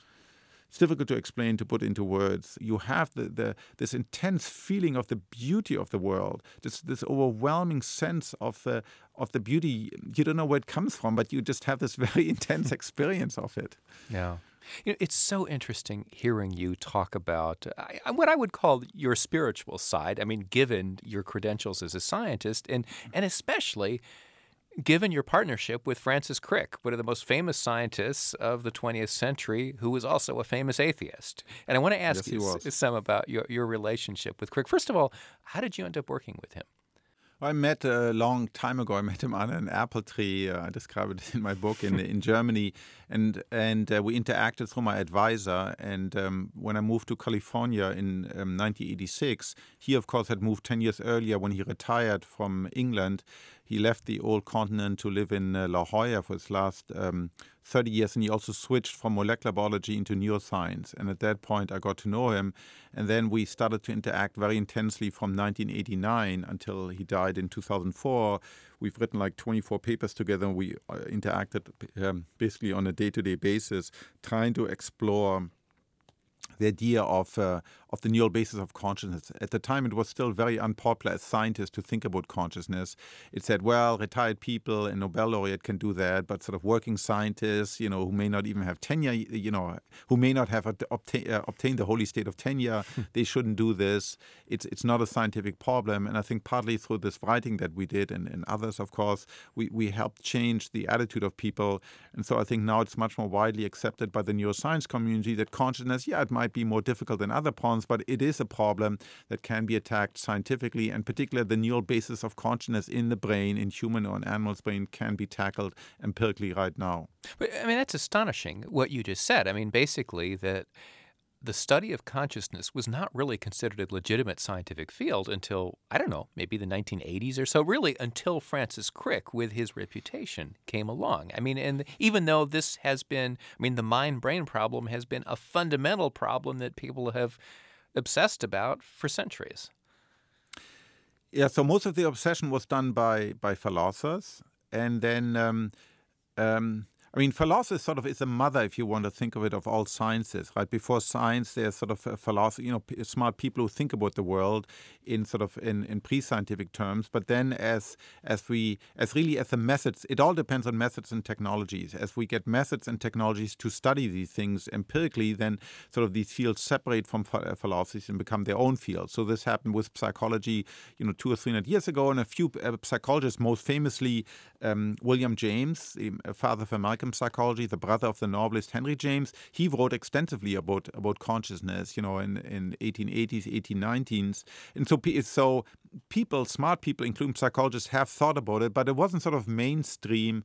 It's difficult to explain, to put into words. You have the, the this intense feeling of the beauty of the world, this this overwhelming sense of uh, of the beauty. You don't know where it comes from, but you just have this very intense experience of it. Yeah. You know, it's so interesting hearing you talk about uh, what I would call your spiritual side. I mean, given your credentials as a scientist, and and especially given your partnership with Francis Crick, one of the most famous scientists of the twentieth century, who was also a famous atheist. And I want to ask yes, you s- some about your, your relationship with Crick. First of all, how did you end up working with him? I met a long time ago. I met him on an apple tree. Uh, I describe it in my book in in Germany, and and uh, we interacted through my advisor. And um, when I moved to California in um, nineteen eighty-six, he of course had moved ten years earlier when he retired from England. He left the old continent to live in uh, La Jolla for his last um, thirty years, and he also switched from molecular biology into neuroscience. And at that point, I got to know him, and then we started to interact very intensely from nineteen eighty-nine until he died in two thousand four. We've written like twenty-four papers together, and we uh, interacted um, basically on a day-to-day basis, trying to explore the idea of uh, of the neural basis of consciousness. At the time, it was still very unpopular as scientists to think about consciousness. It said, well, retired people and Nobel laureate can do that, but sort of working scientists, you know, who may not even have tenure, you know, who may not have obtain, uh, obtained the holy state of tenure, they shouldn't do this. It's it's not a scientific problem. And I think partly through this writing that we did, and, and others, of course, we, we helped change the attitude of people. And so I think now it's much more widely accepted by the neuroscience community that consciousness, yeah, it might be more difficult than other problems, but it is a problem that can be attacked scientifically, and particularly the neural basis of consciousness in the brain, in human or in animal's brain, can be tackled empirically right now. But, I mean, that's astonishing what you just said. I mean, basically that the study of consciousness was not really considered a legitimate scientific field until, I don't know, maybe the nineteen eighties or so, really until Francis Crick, with his reputation, came along. I mean, and even though this has been, I mean, the mind-brain problem has been a fundamental problem that people have obsessed about for centuries. Yeah, so most of the obsession was done by, by philosophers, and then... Um, um, I mean, philosophy sort of is a mother, if you want to think of it, of all sciences, right? Before science, there's sort of a philosophy, you know, p- smart people who think about the world in sort of in, in pre-scientific terms. But then, as as we as really as the methods, it all depends on methods and technologies. As we get methods and technologies to study these things empirically, then sort of these fields separate from ph- philosophies and become their own fields. So this happened with psychology, you know, two or three hundred years ago, and a few uh, psychologists, most famously um, William James, the father of American psychology, the brother of the novelist Henry James, he wrote extensively about about consciousness, you know, in, in eighteen eighties, eighteen nineties. And so, so people, smart people, including psychologists, have thought about it, but it wasn't sort of mainstream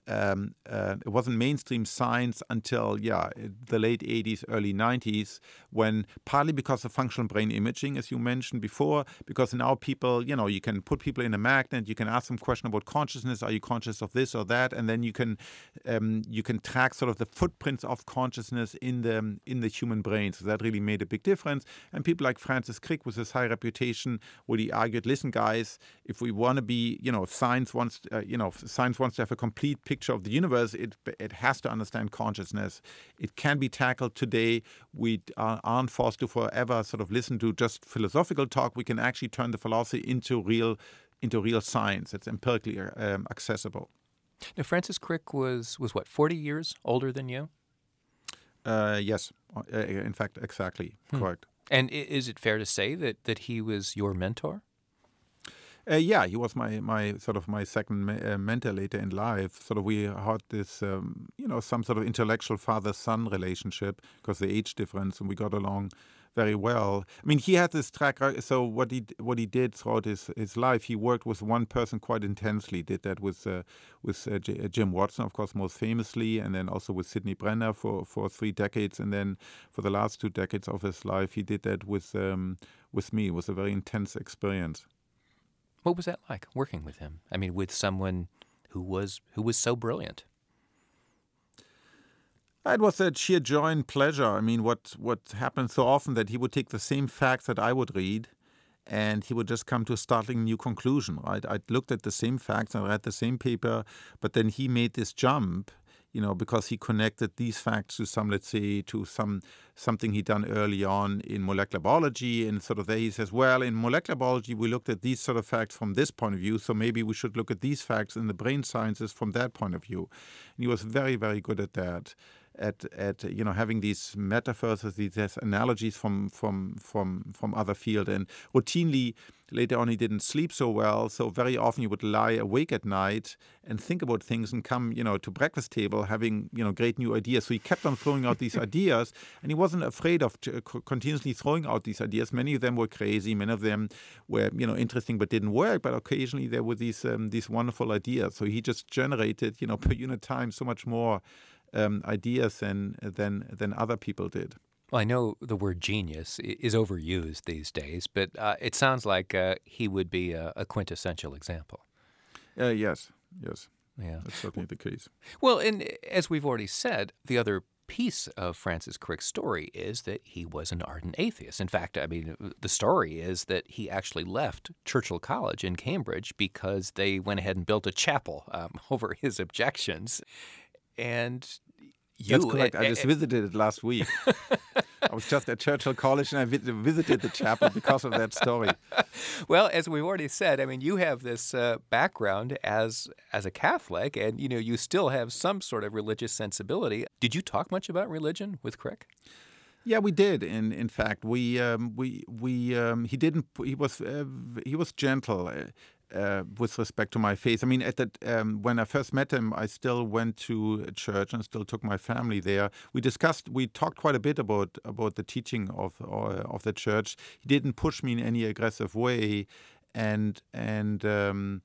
um, uh, it wasn't mainstream science until yeah the late eighties, early nineties, when partly because of functional brain imaging, as you mentioned before, because now people, you know, you can put people in a magnet, you can ask them a question about consciousness, are you conscious of this or that, and then you can um, you can track sort of the footprints of consciousness in the in the human brain. So that really made a big difference. And people like Francis Crick, with his high reputation, would he argued, listen, guys, if we want to be, you know, if science wants, uh, you know, if science wants to have a complete picture of the universe, it it has to understand consciousness. It can be tackled today. We aren't forced to forever sort of listen to just philosophical talk. We can actually turn the philosophy into real, into real science. It's empirically um, accessible. Now, Francis Crick was was what, forty years older than you? Uh, yes, uh, in fact, exactly hmm. correct. And is it fair to say that that he was your mentor? Uh, yeah, he was my, my sort of my second me- uh, mentor later in life. Sort of we had this, um, you know, some sort of intellectual father-son relationship because the age difference, and we got along very well. I mean, he had this track. So what he what he did throughout his, his life, he worked with one person quite intensely. Did that with uh, with uh, J- Jim Watson, of course, most famously, and then also with Sidney Brenner for, for three decades, and then for the last two decades of his life, he did that with um, with me. It was a very intense experience. What was that like, working with him? I mean, with someone who was who was so brilliant. It was a sheer joy and pleasure. I mean, what what happened so often that he would take the same facts that I would read, and he would just come to a startling new conclusion, right? I'd looked at the same facts and read the same paper, but then he made this jump, you know, because he connected these facts to some, let's say, to some something he'd done early on in molecular biology. And sort of there he says, well, in molecular biology, we looked at these sort of facts from this point of view, so maybe we should look at these facts in the brain sciences from that point of view. And he was very, very good at that. At, at you know having these metaphors, these analogies from from from from other field, and routinely later on he didn't sleep so well, so very often he would lie awake at night and think about things and come you know to breakfast table having you know great new ideas. So he kept on throwing out these ideas, and he wasn't afraid of continuously throwing out these ideas. Many of them were crazy, many of them were you know interesting but didn't work. But occasionally there were these um, these wonderful ideas. So he just generated you know per unit time so much more Um, ideas than than than other people did. Well, I know the word genius is overused these days, but uh, it sounds like uh, he would be a, a quintessential example. Uh, yes, yes, yeah, that's certainly the case. Well, and as we've already said, the other piece of Francis Crick's story is that he was an ardent atheist. In fact, I mean, the story is that he actually left Churchill College in Cambridge because they went ahead and built a chapel um, over his objections. And you, That's correct. I just uh, visited it last week. I was just at Churchill College, and I visited the chapel because of that story. Well, as we've already said, I mean, you have this uh, background as as a Catholic, and you know, you still have some sort of religious sensibility. Did you talk much about religion with Crick? Yeah, we did. In in fact, we um, we we um, he didn't. He was uh, he was gentle. Uh, Uh, with respect to my faith. I mean, at that um, when I first met him, I still went to a church and still took my family there. We discussed, we talked quite a bit about about the teaching of uh, of the church. He didn't push me in any aggressive way, and and um,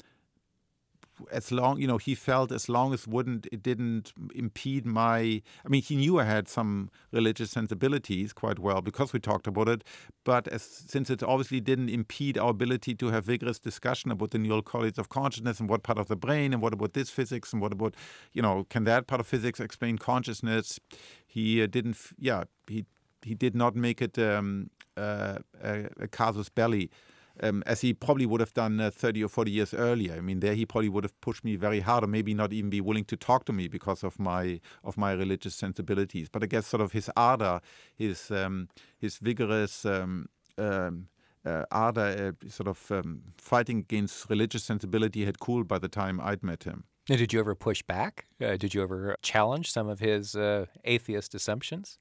as long, you know, he felt as long as wouldn't it didn't impede my. I mean, he knew I had some religious sensibilities quite well because we talked about it. But as since it obviously didn't impede our ability to have vigorous discussion about the neural correlates of consciousness and what part of the brain and what about this physics and what about, you know, can that part of physics explain consciousness? He uh, didn't. Yeah, he he did not make it um, uh, a, a casus belli. Um, as he probably would have done uh, thirty or forty years earlier. I mean, there he probably would have pushed me very hard, or maybe not even be willing to talk to me because of my of my religious sensibilities. But I guess sort of his ardor, his um, his vigorous um, um, uh, ardor, uh, sort of um, fighting against religious sensibility had cooled by the time I'd met him. Now, did you ever push back? Uh, did you ever challenge some of his uh, atheist assumptions?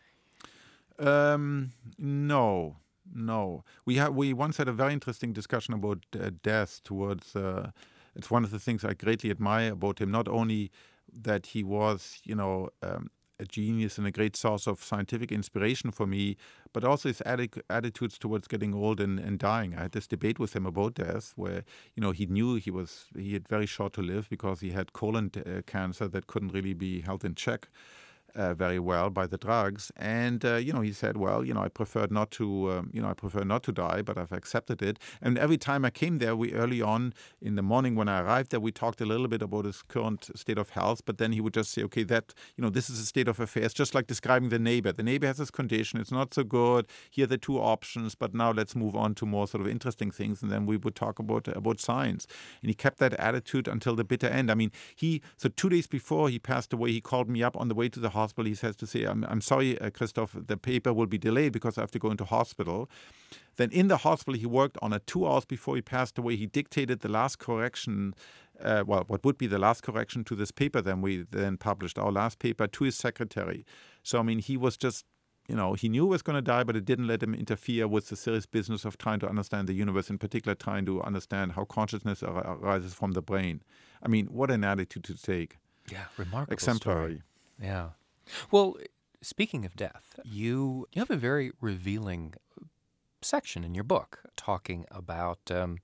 Um, no. No, we ha- we once had a very interesting discussion about uh, death. Towards uh, it's one of the things I greatly admire about him. Not only that he was, you know, um, a genius and a great source of scientific inspiration for me, but also his atti- attitudes towards getting old and, and dying. I had this debate with him about death, where you know he knew he was he had very short to live because he had colon uh, cancer that couldn't really be held in check Uh, very well by the drugs, and uh, you know he said, well, you know I preferred not to, um, you know I prefer not to die, but I've accepted it. And every time I came there, we early on in the morning when I arrived there, we talked a little bit about his current state of health. But then he would just say, okay, that you know this is a state of affairs, just like describing the neighbor. The neighbor has this condition; it's not so good. Here are the two options, but now let's move on to more sort of interesting things. And then we would talk about about science. And he kept that attitude until the bitter end. I mean, he so two days before he passed away, he called me up on the way to the hospital. He says to say, I'm, I'm sorry, uh, Christoph, the paper will be delayed because I have to go into hospital. Then in the hospital, he worked on it two hours before he passed away. He dictated the last correction, uh, well, what would be the last correction to this paper then we then published, our last paper, to his secretary. So, I mean, he was just, you know, he knew he was going to die, but it didn't let him interfere with the serious business of trying to understand the universe, in particular trying to understand how consciousness ar- arises from the brain. I mean, what an attitude to take. Yeah, remarkable Exemplary. Story. Yeah. Well, speaking of death, you you have a very revealing section in your book talking about um,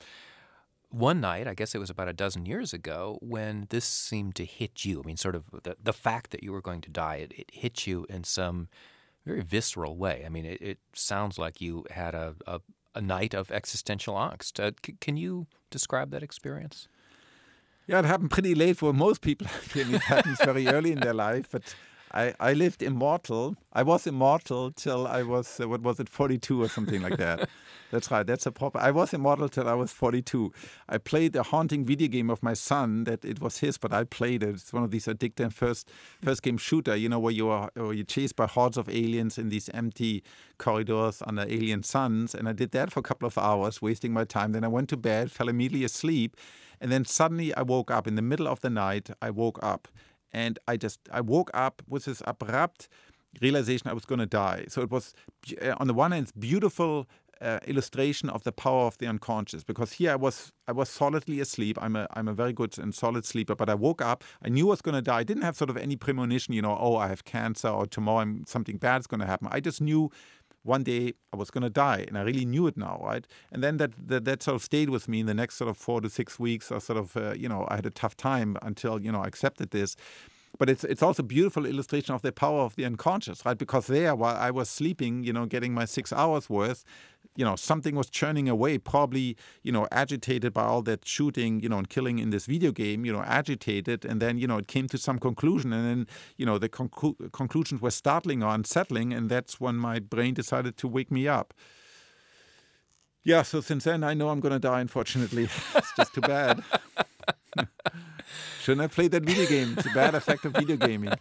one night, I guess it was about a dozen years ago, when this seemed to hit you. I mean, sort of the, the fact that you were going to die, it, it hit you in some very visceral way. I mean, it, it sounds like you had a, a, a night of existential angst. Uh, c- can you describe that experience? Yeah, it happened pretty late for most people. I mean, it happens very early in their life, but I, I lived immortal. I was immortal till I was, uh, what was it, forty-two or something like that. That's right. That's a proper. I was immortal till I was forty-two. I played a haunting video game of my son that it was his, but I played it. It's one of these addictive first first game shooter, you know, where you are where you're chased by hordes of aliens in these empty corridors under alien suns. And I did that for a couple of hours, wasting my time. Then I went to bed, fell immediately asleep, and then suddenly I woke up in the middle of the night. I woke up. And I just, I woke up with this abrupt realization I was going to die. So it was, uh, on the one hand, it's beautiful uh, illustration of the power of the unconscious. Because here I was, I was solidly asleep. I'm a, I'm a very good and solid sleeper. But I woke up. I knew I was going to die. I didn't have sort of any premonition, you know, oh, I have cancer, or tomorrow I'm, something bad is going to happen. I just knew one day I was going to die, and I really knew it now, right? And then that, that that sort of stayed with me in the next sort of four to six weeks. Or sort of, uh, you know, I had a tough time until, you know, I accepted this. But it's it's also a beautiful illustration of the power of the unconscious, right? Because there, while I was sleeping, you know, getting my six hours worth, you know, something was churning away, probably, you know, agitated by all that shooting, you know, and killing in this video game, you know, agitated. And then, you know, it came to some conclusion. And then, you know, the conclu- conclusions were startling or unsettling. And that's when my brain decided to wake me up. Yeah, so since then, I know I'm going to die, unfortunately. It's just too bad. Shouldn't have played that video game. It's a bad effect of video gaming.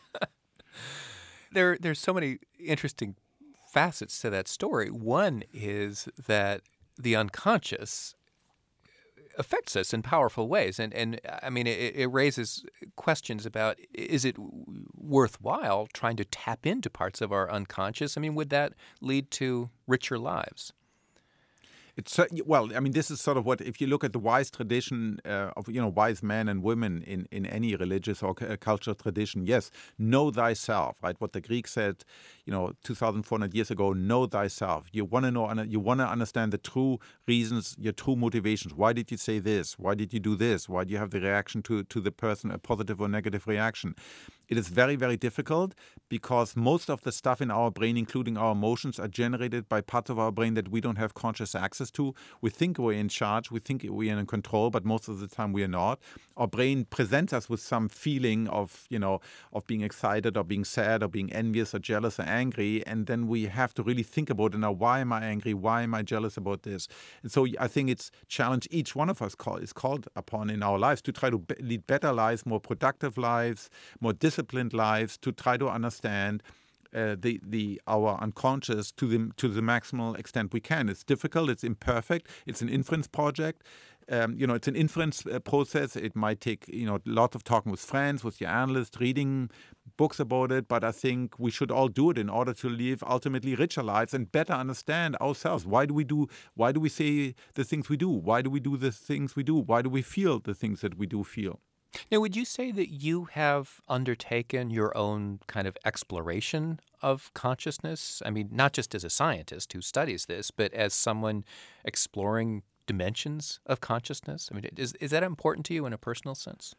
There, there's so many interesting facets to that story. One is that the unconscious affects us in powerful ways. And, and I mean, it, it raises questions about, is it worthwhile trying to tap into parts of our unconscious? I mean, would that lead to richer lives? It's uh, well, I mean, this is sort of what, if you look at the wise tradition uh, of, you know, wise men and women in, in any religious or c- cultural tradition, yes, know thyself, right? What the Greeks said, you know, two thousand four hundred years ago, know thyself. You want to know, you want to understand the true reasons, your true motivations. Why did you say this? Why did you do this? Why do you have the reaction to, to the person, a positive or negative reaction? It is very, very difficult because most of the stuff in our brain, including our emotions, are generated by parts of our brain that we don't have conscious access to. We think we're in charge, we think we're in control, but most of the time we are not. Our brain presents us with some feeling of, you know, of being excited or being sad or being envious or jealous or angry, and then we have to really think about it now. Why am I angry? Why am I jealous about this? And so I think it's challenge each one of us call, is called upon in our lives to try to be, lead better lives, more productive lives, more disciplined lives, to try to understand Uh, the the our unconscious to the to the maximal extent we can. It's difficult. It's imperfect. It's an inference project. Um, you know, it's an inference uh, process. It might take, you know, lots of talking with friends, with your analyst, reading books about it. But I think we should all do it in order to live ultimately richer lives and better understand ourselves. Why do we do? Why do we say the things we do? Why do we do the things we do? Why do we feel the things that we do feel? Now, would you say that you have undertaken your own kind of exploration of consciousness? I mean, not just as a scientist who studies this, but as someone exploring dimensions of consciousness? I mean, is is that important to you in a personal sense?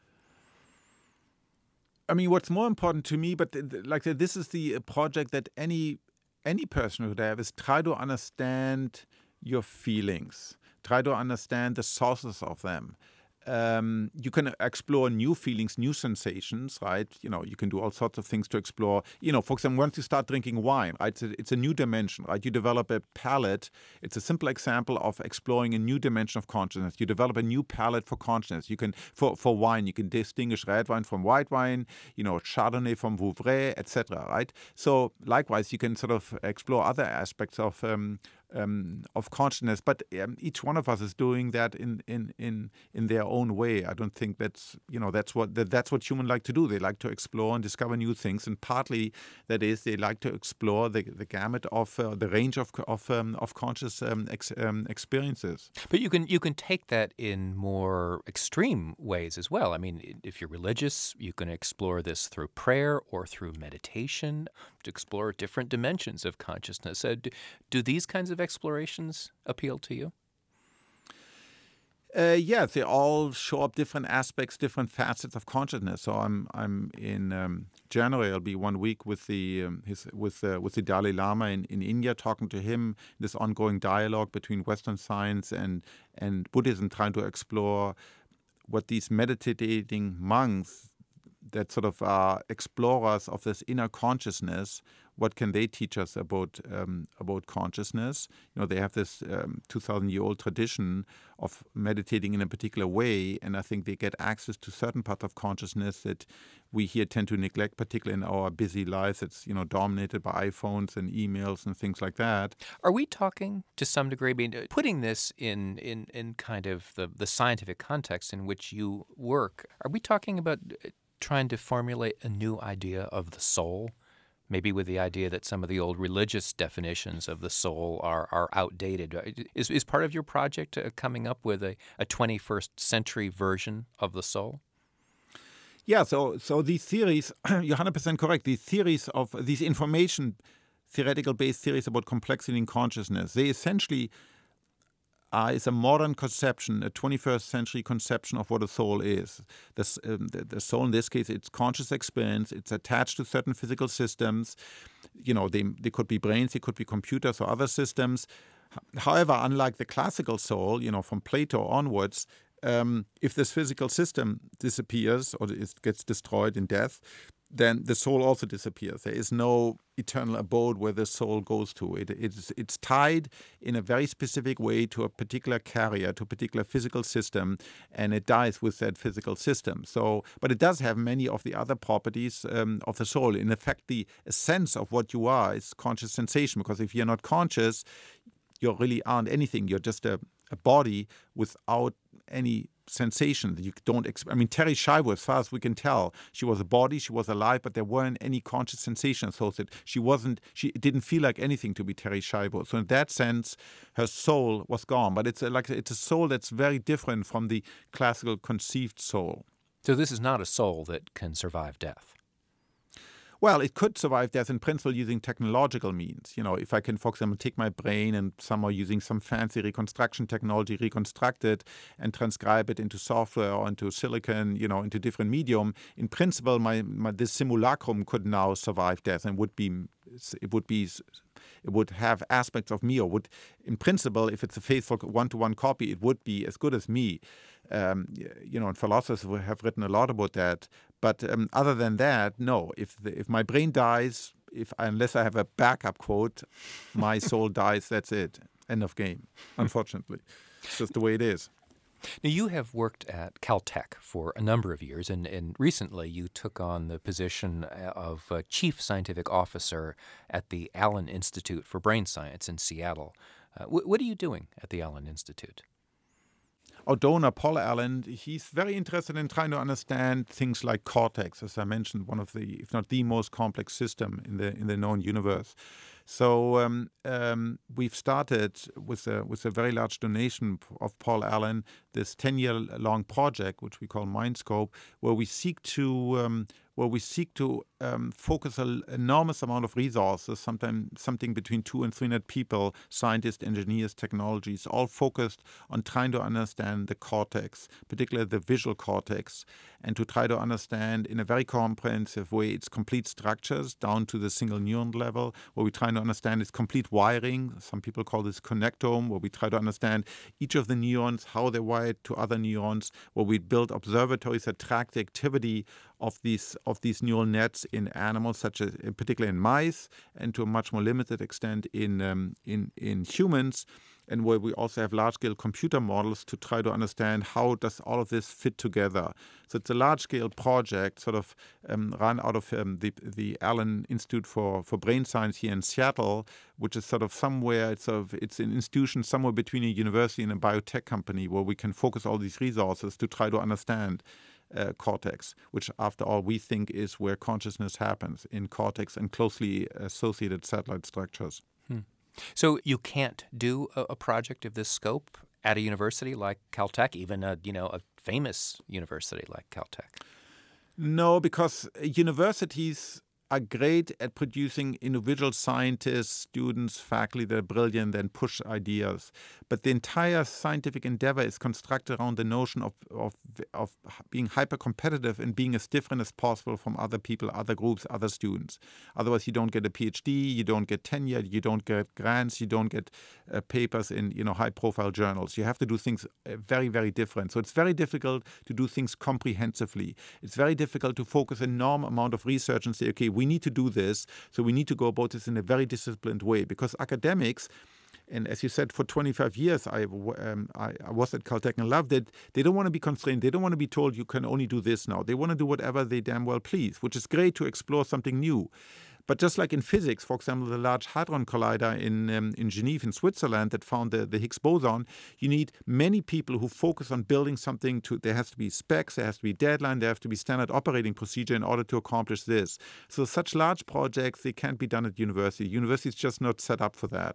I mean, what's more important to me, but th- th- like uh, this is the uh, project that any any person would have, is try to understand your feelings, try to understand the sources of them. Um, you can explore new feelings, new sensations, right? You know, you can do all sorts of things to explore. You know, for example, once you start drinking wine, right, it's a, it's a new dimension, right? You develop a palate. It's a simple example of exploring a new dimension of consciousness. You develop a new palate for consciousness. You can, for, for wine, you can distinguish red wine from white wine, you know, Chardonnay from Vouvray, et cetera, right? So likewise, you can sort of explore other aspects of um, Um, of consciousness, but um, each one of us is doing that in, in, in, in their own way. I don't think that's you know that's what that, that's what humans like to do. They like to explore and discover new things, and partly that is they like to explore the, the gamut of uh, the range of of um, of conscious um, ex, um, experiences. But you can you can take that in more extreme ways as well. I mean, if you're religious, you can explore this through prayer or through meditation to explore different dimensions of consciousness. Uh, do, do these kinds of explorations appeal to you? Uh, yeah, they all show up different aspects, different facets of consciousness. So I'm I'm in um, January. I'll be one week with the um, his with uh, with the Dalai Lama in, in India, talking to him. This ongoing dialogue between Western science and and Buddhism, trying to explore what these meditating monks that sort of are explorers of this inner consciousness. What can they teach us about um, about consciousness? You know, they have this um, two thousand year old tradition of meditating in a particular way, and I think they get access to certain parts of consciousness that we here tend to neglect, particularly in our busy lives. It's you know dominated by iPhones and emails and things like that. Are we talking to some degree, I mean, putting this in in, in kind of the, the scientific context in which you work, are we talking about trying to formulate a new idea of the soul? Maybe with the idea that some of the old religious definitions of the soul are, are outdated. Is, is part of your project uh, coming up with a, a twenty-first century version of the soul? Yeah, so so these theories, you're one hundred percent correct, these theories of, these information, theoretical-based theories about complexity in consciousness, they essentially are is a modern conception, a twenty-first century conception of what a soul is. This, um, the, the soul, in this case, it's conscious experience. It's attached to certain physical systems. You know, they, they could be brains, they could be computers or other systems. However, unlike the classical soul, you know, from Plato onwards, um, if this physical system disappears or it gets destroyed in death, then the soul also disappears. There is no eternal abode where the soul goes to. It, it's, it's tied in a very specific way to a particular carrier, to a particular physical system, and it dies with that physical system. So, but it does have many of the other properties um, of the soul. In effect, the essence of what you are is conscious sensation, because if you're not conscious, you really aren't anything. You're just a, a body without any sensation. You don't. Exp- I mean, Terri Schiavo, as far as we can tell, she was a body, she was alive, but there weren't any conscious sensations associated. She wasn't. She didn't feel like anything to be Terri Schiavo. So in that sense, her soul was gone. But it's a, like it's a soul that's very different from the classical conceived soul. So this is not a soul that can survive death. Well, it could survive death in principle using technological means. You know, if I can, for example, take my brain and somehow using some fancy reconstruction technology, reconstruct it and transcribe it into software or into silicon, you know, into different medium. In principle, my, my this simulacrum could now survive death and would be it would be it would have aspects of me, or would, in principle, if it's a faithful one-to-one copy, it would be as good as me. Um, you know, and philosophers have written a lot about that. But um, other than that, no. If the, if my brain dies, if unless I have a backup quote, my soul dies. That's it. End of game. Unfortunately, it's just the way it is. Now, you have worked at Caltech for a number of years, and, and recently you took on the position of uh, Chief Scientific Officer at the Allen Institute for Brain Science in Seattle. Uh, wh- what are you doing at the Allen Institute? Our donor, Paul Allen, he's very interested in trying to understand things like cortex, as I mentioned, one of the, if not the most complex system in the in the known universe. So um, um, we've started with a with a very large donation of Paul Allen this ten-year-long project, which we call Mindscope, where we seek to um, where we seek to um, focus an enormous amount of resources, sometimes something between two and three hundred people, scientists, engineers, technologies, all focused on trying to understand the cortex, particularly the visual cortex, and to try to understand in a very comprehensive way its complete structures down to the single neuron level, where we try to understand its complete wiring. Some people call this connectome, where we try to understand each of the neurons, how they're wired to other neurons, where we build observatories that track the activity of these of these neural nets in animals, such as in particular in mice, and to a much more limited extent in um, in in humans, and where we also have large-scale computer models to try to understand how does all of this fit together. So it's a large-scale project, sort of um, run out of um, the the Allen Institute for, for Brain Science here in Seattle, which is sort of somewhere it's sort of it's an institution somewhere between a university and a biotech company, where we can focus all these resources to try to understand Uh, cortex, which after all we think is where consciousness happens, in cortex and closely associated satellite structures. Hmm. So you can't do a, a project of this scope at a university like Caltech, even a, you know, a famous university like Caltech? No, because universities are great at producing individual scientists, students, faculty that are brilliant and push ideas. But the entire scientific endeavor is constructed around the notion of, of, of being hyper-competitive and being as different as possible from other people, other groups, other students. Otherwise, you don't get a PhD, you don't get tenure, you don't get grants, you don't get uh, papers in you know high-profile journals. You have to do things uh, very, very different. So it's very difficult to do things comprehensively. It's very difficult to focus an enormous amount of research and say, okay, we We need to do this, so we need to go about this in a very disciplined way. Because academics, and as you said, for twenty-five years I, um, I, I was at Caltech and loved it, they don't want to be constrained. They don't want to be told you can only do this now. They want to do whatever they damn well please, which is great to explore something new. But just like in physics, for example, the Large Hadron Collider in um, in Geneva, in Switzerland, that found the, the Higgs boson, you need many people who focus on building something. To There has to be specs, there has to be deadline, there has to be standard operating procedure in order to accomplish this. So such large projects, they can't be done at university. University is just not set up for that.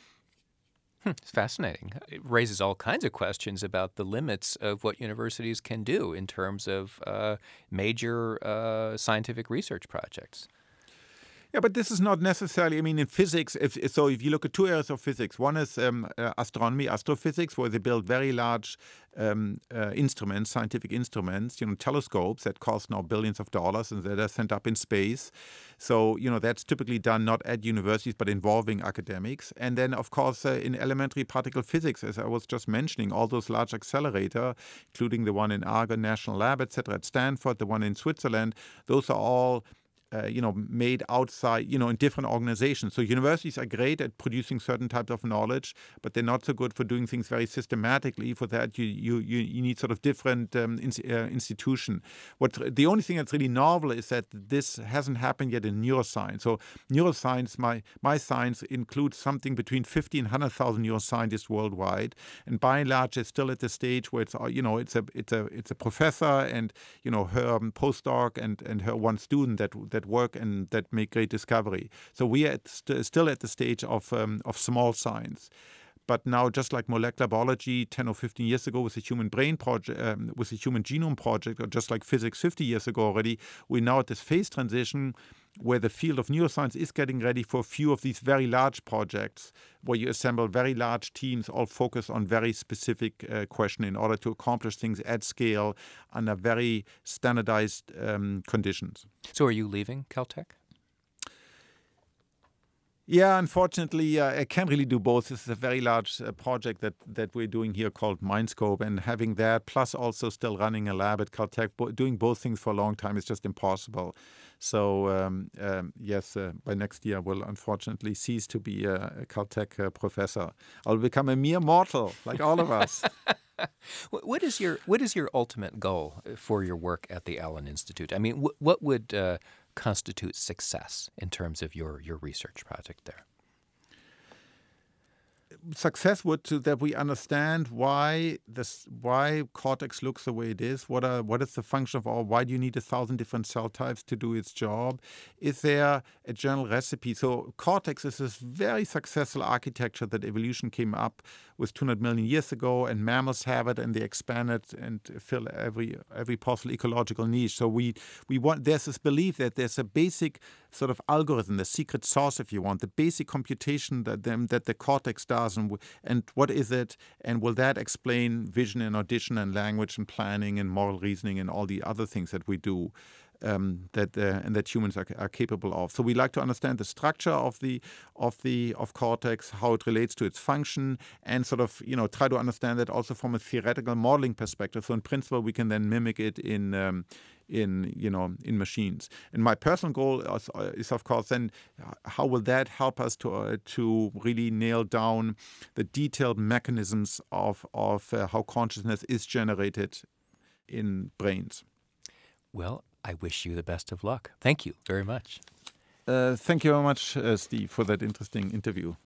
Hmm, it's fascinating. It raises all kinds of questions about the limits of what universities can do in terms of uh, major uh, scientific research projects. Yeah, but this is not necessarily, I mean, in physics, if, so if you look at two areas of physics, one is um, uh, astronomy, astrophysics, where they build very large um, uh, instruments, scientific instruments, you know, telescopes that cost now billions of dollars and that are sent up in space. So, you know, that's typically done not at universities, but involving academics. And then, of course, uh, in elementary particle physics, as I was just mentioning, all those large accelerator, including the one in Argonne National Lab, et cetera, at Stanford, the one in Switzerland, those are all Uh, you know, made outside, you know, in different organizations. So universities are great at producing certain types of knowledge, but they're not so good for doing things very systematically. For that, you you you, you need sort of different um, in, uh, institution. What the only thing that's really novel is that this hasn't happened yet in neuroscience. So neuroscience, my my science includes something between fifty and one hundred thousand neuroscientists worldwide, and by and large, it's still at the stage where it's you know it's a it's a it's a professor and you know her um, postdoc and and her one student that that work and that make great discovery. So we are at st- still at the stage of um, of small science. But now, just like molecular biology ten or fifteen years ago with the Human Brain Project, um, with the Human Genome Project, or just like physics fifty years ago already, we're now at this phase transition where the field of neuroscience is getting ready for a few of these very large projects where you assemble very large teams all focused on very specific uh, question in order to accomplish things at scale under very standardized um, conditions. So are you leaving Caltech? Yeah, unfortunately, uh, I can't really do both. This is a very large uh, project that, that we're doing here called Mindscope, and having that plus also still running a lab at Caltech, bo- doing both things for a long time is just impossible. So um, um, yes, uh, by next year I will unfortunately cease to be a, a Caltech uh, professor. I'll become a mere mortal, like all of us. What is your what is your ultimate goal for your work at the Allen Institute? I mean, wh- what would uh, constitute success in terms of your, your research project there? success would to that we understand why this why cortex looks the way it is. What are what is the function of our? Why do you need a thousand different cell types to do its job? Is there a general recipe? So cortex is this very successful architecture that evolution came up with two hundred million years ago, and mammals have it, and they expand it and fill every every possible ecological niche. So we we want there's this belief that there's a basic sort of algorithm, the secret sauce, if you want, the basic computation that them that the cortex does, and and what is it, and will that explain vision and audition and language and planning and moral reasoning and all the other things that we do, um, that uh, and that humans are, are capable of. So we like to understand the structure of the of the of cortex, how it relates to its function, and sort of you know try to understand that also from a theoretical modeling perspective. So in principle, we can then mimic it in. Um, in you know in machines. And my personal goal is, is of course then how will that help us to uh, to really nail down the detailed mechanisms of of uh, how consciousness is generated in brains. Well, I wish you the best of luck. Thank you very much. Uh, thank you very much, uh, Steve, for that interesting interview.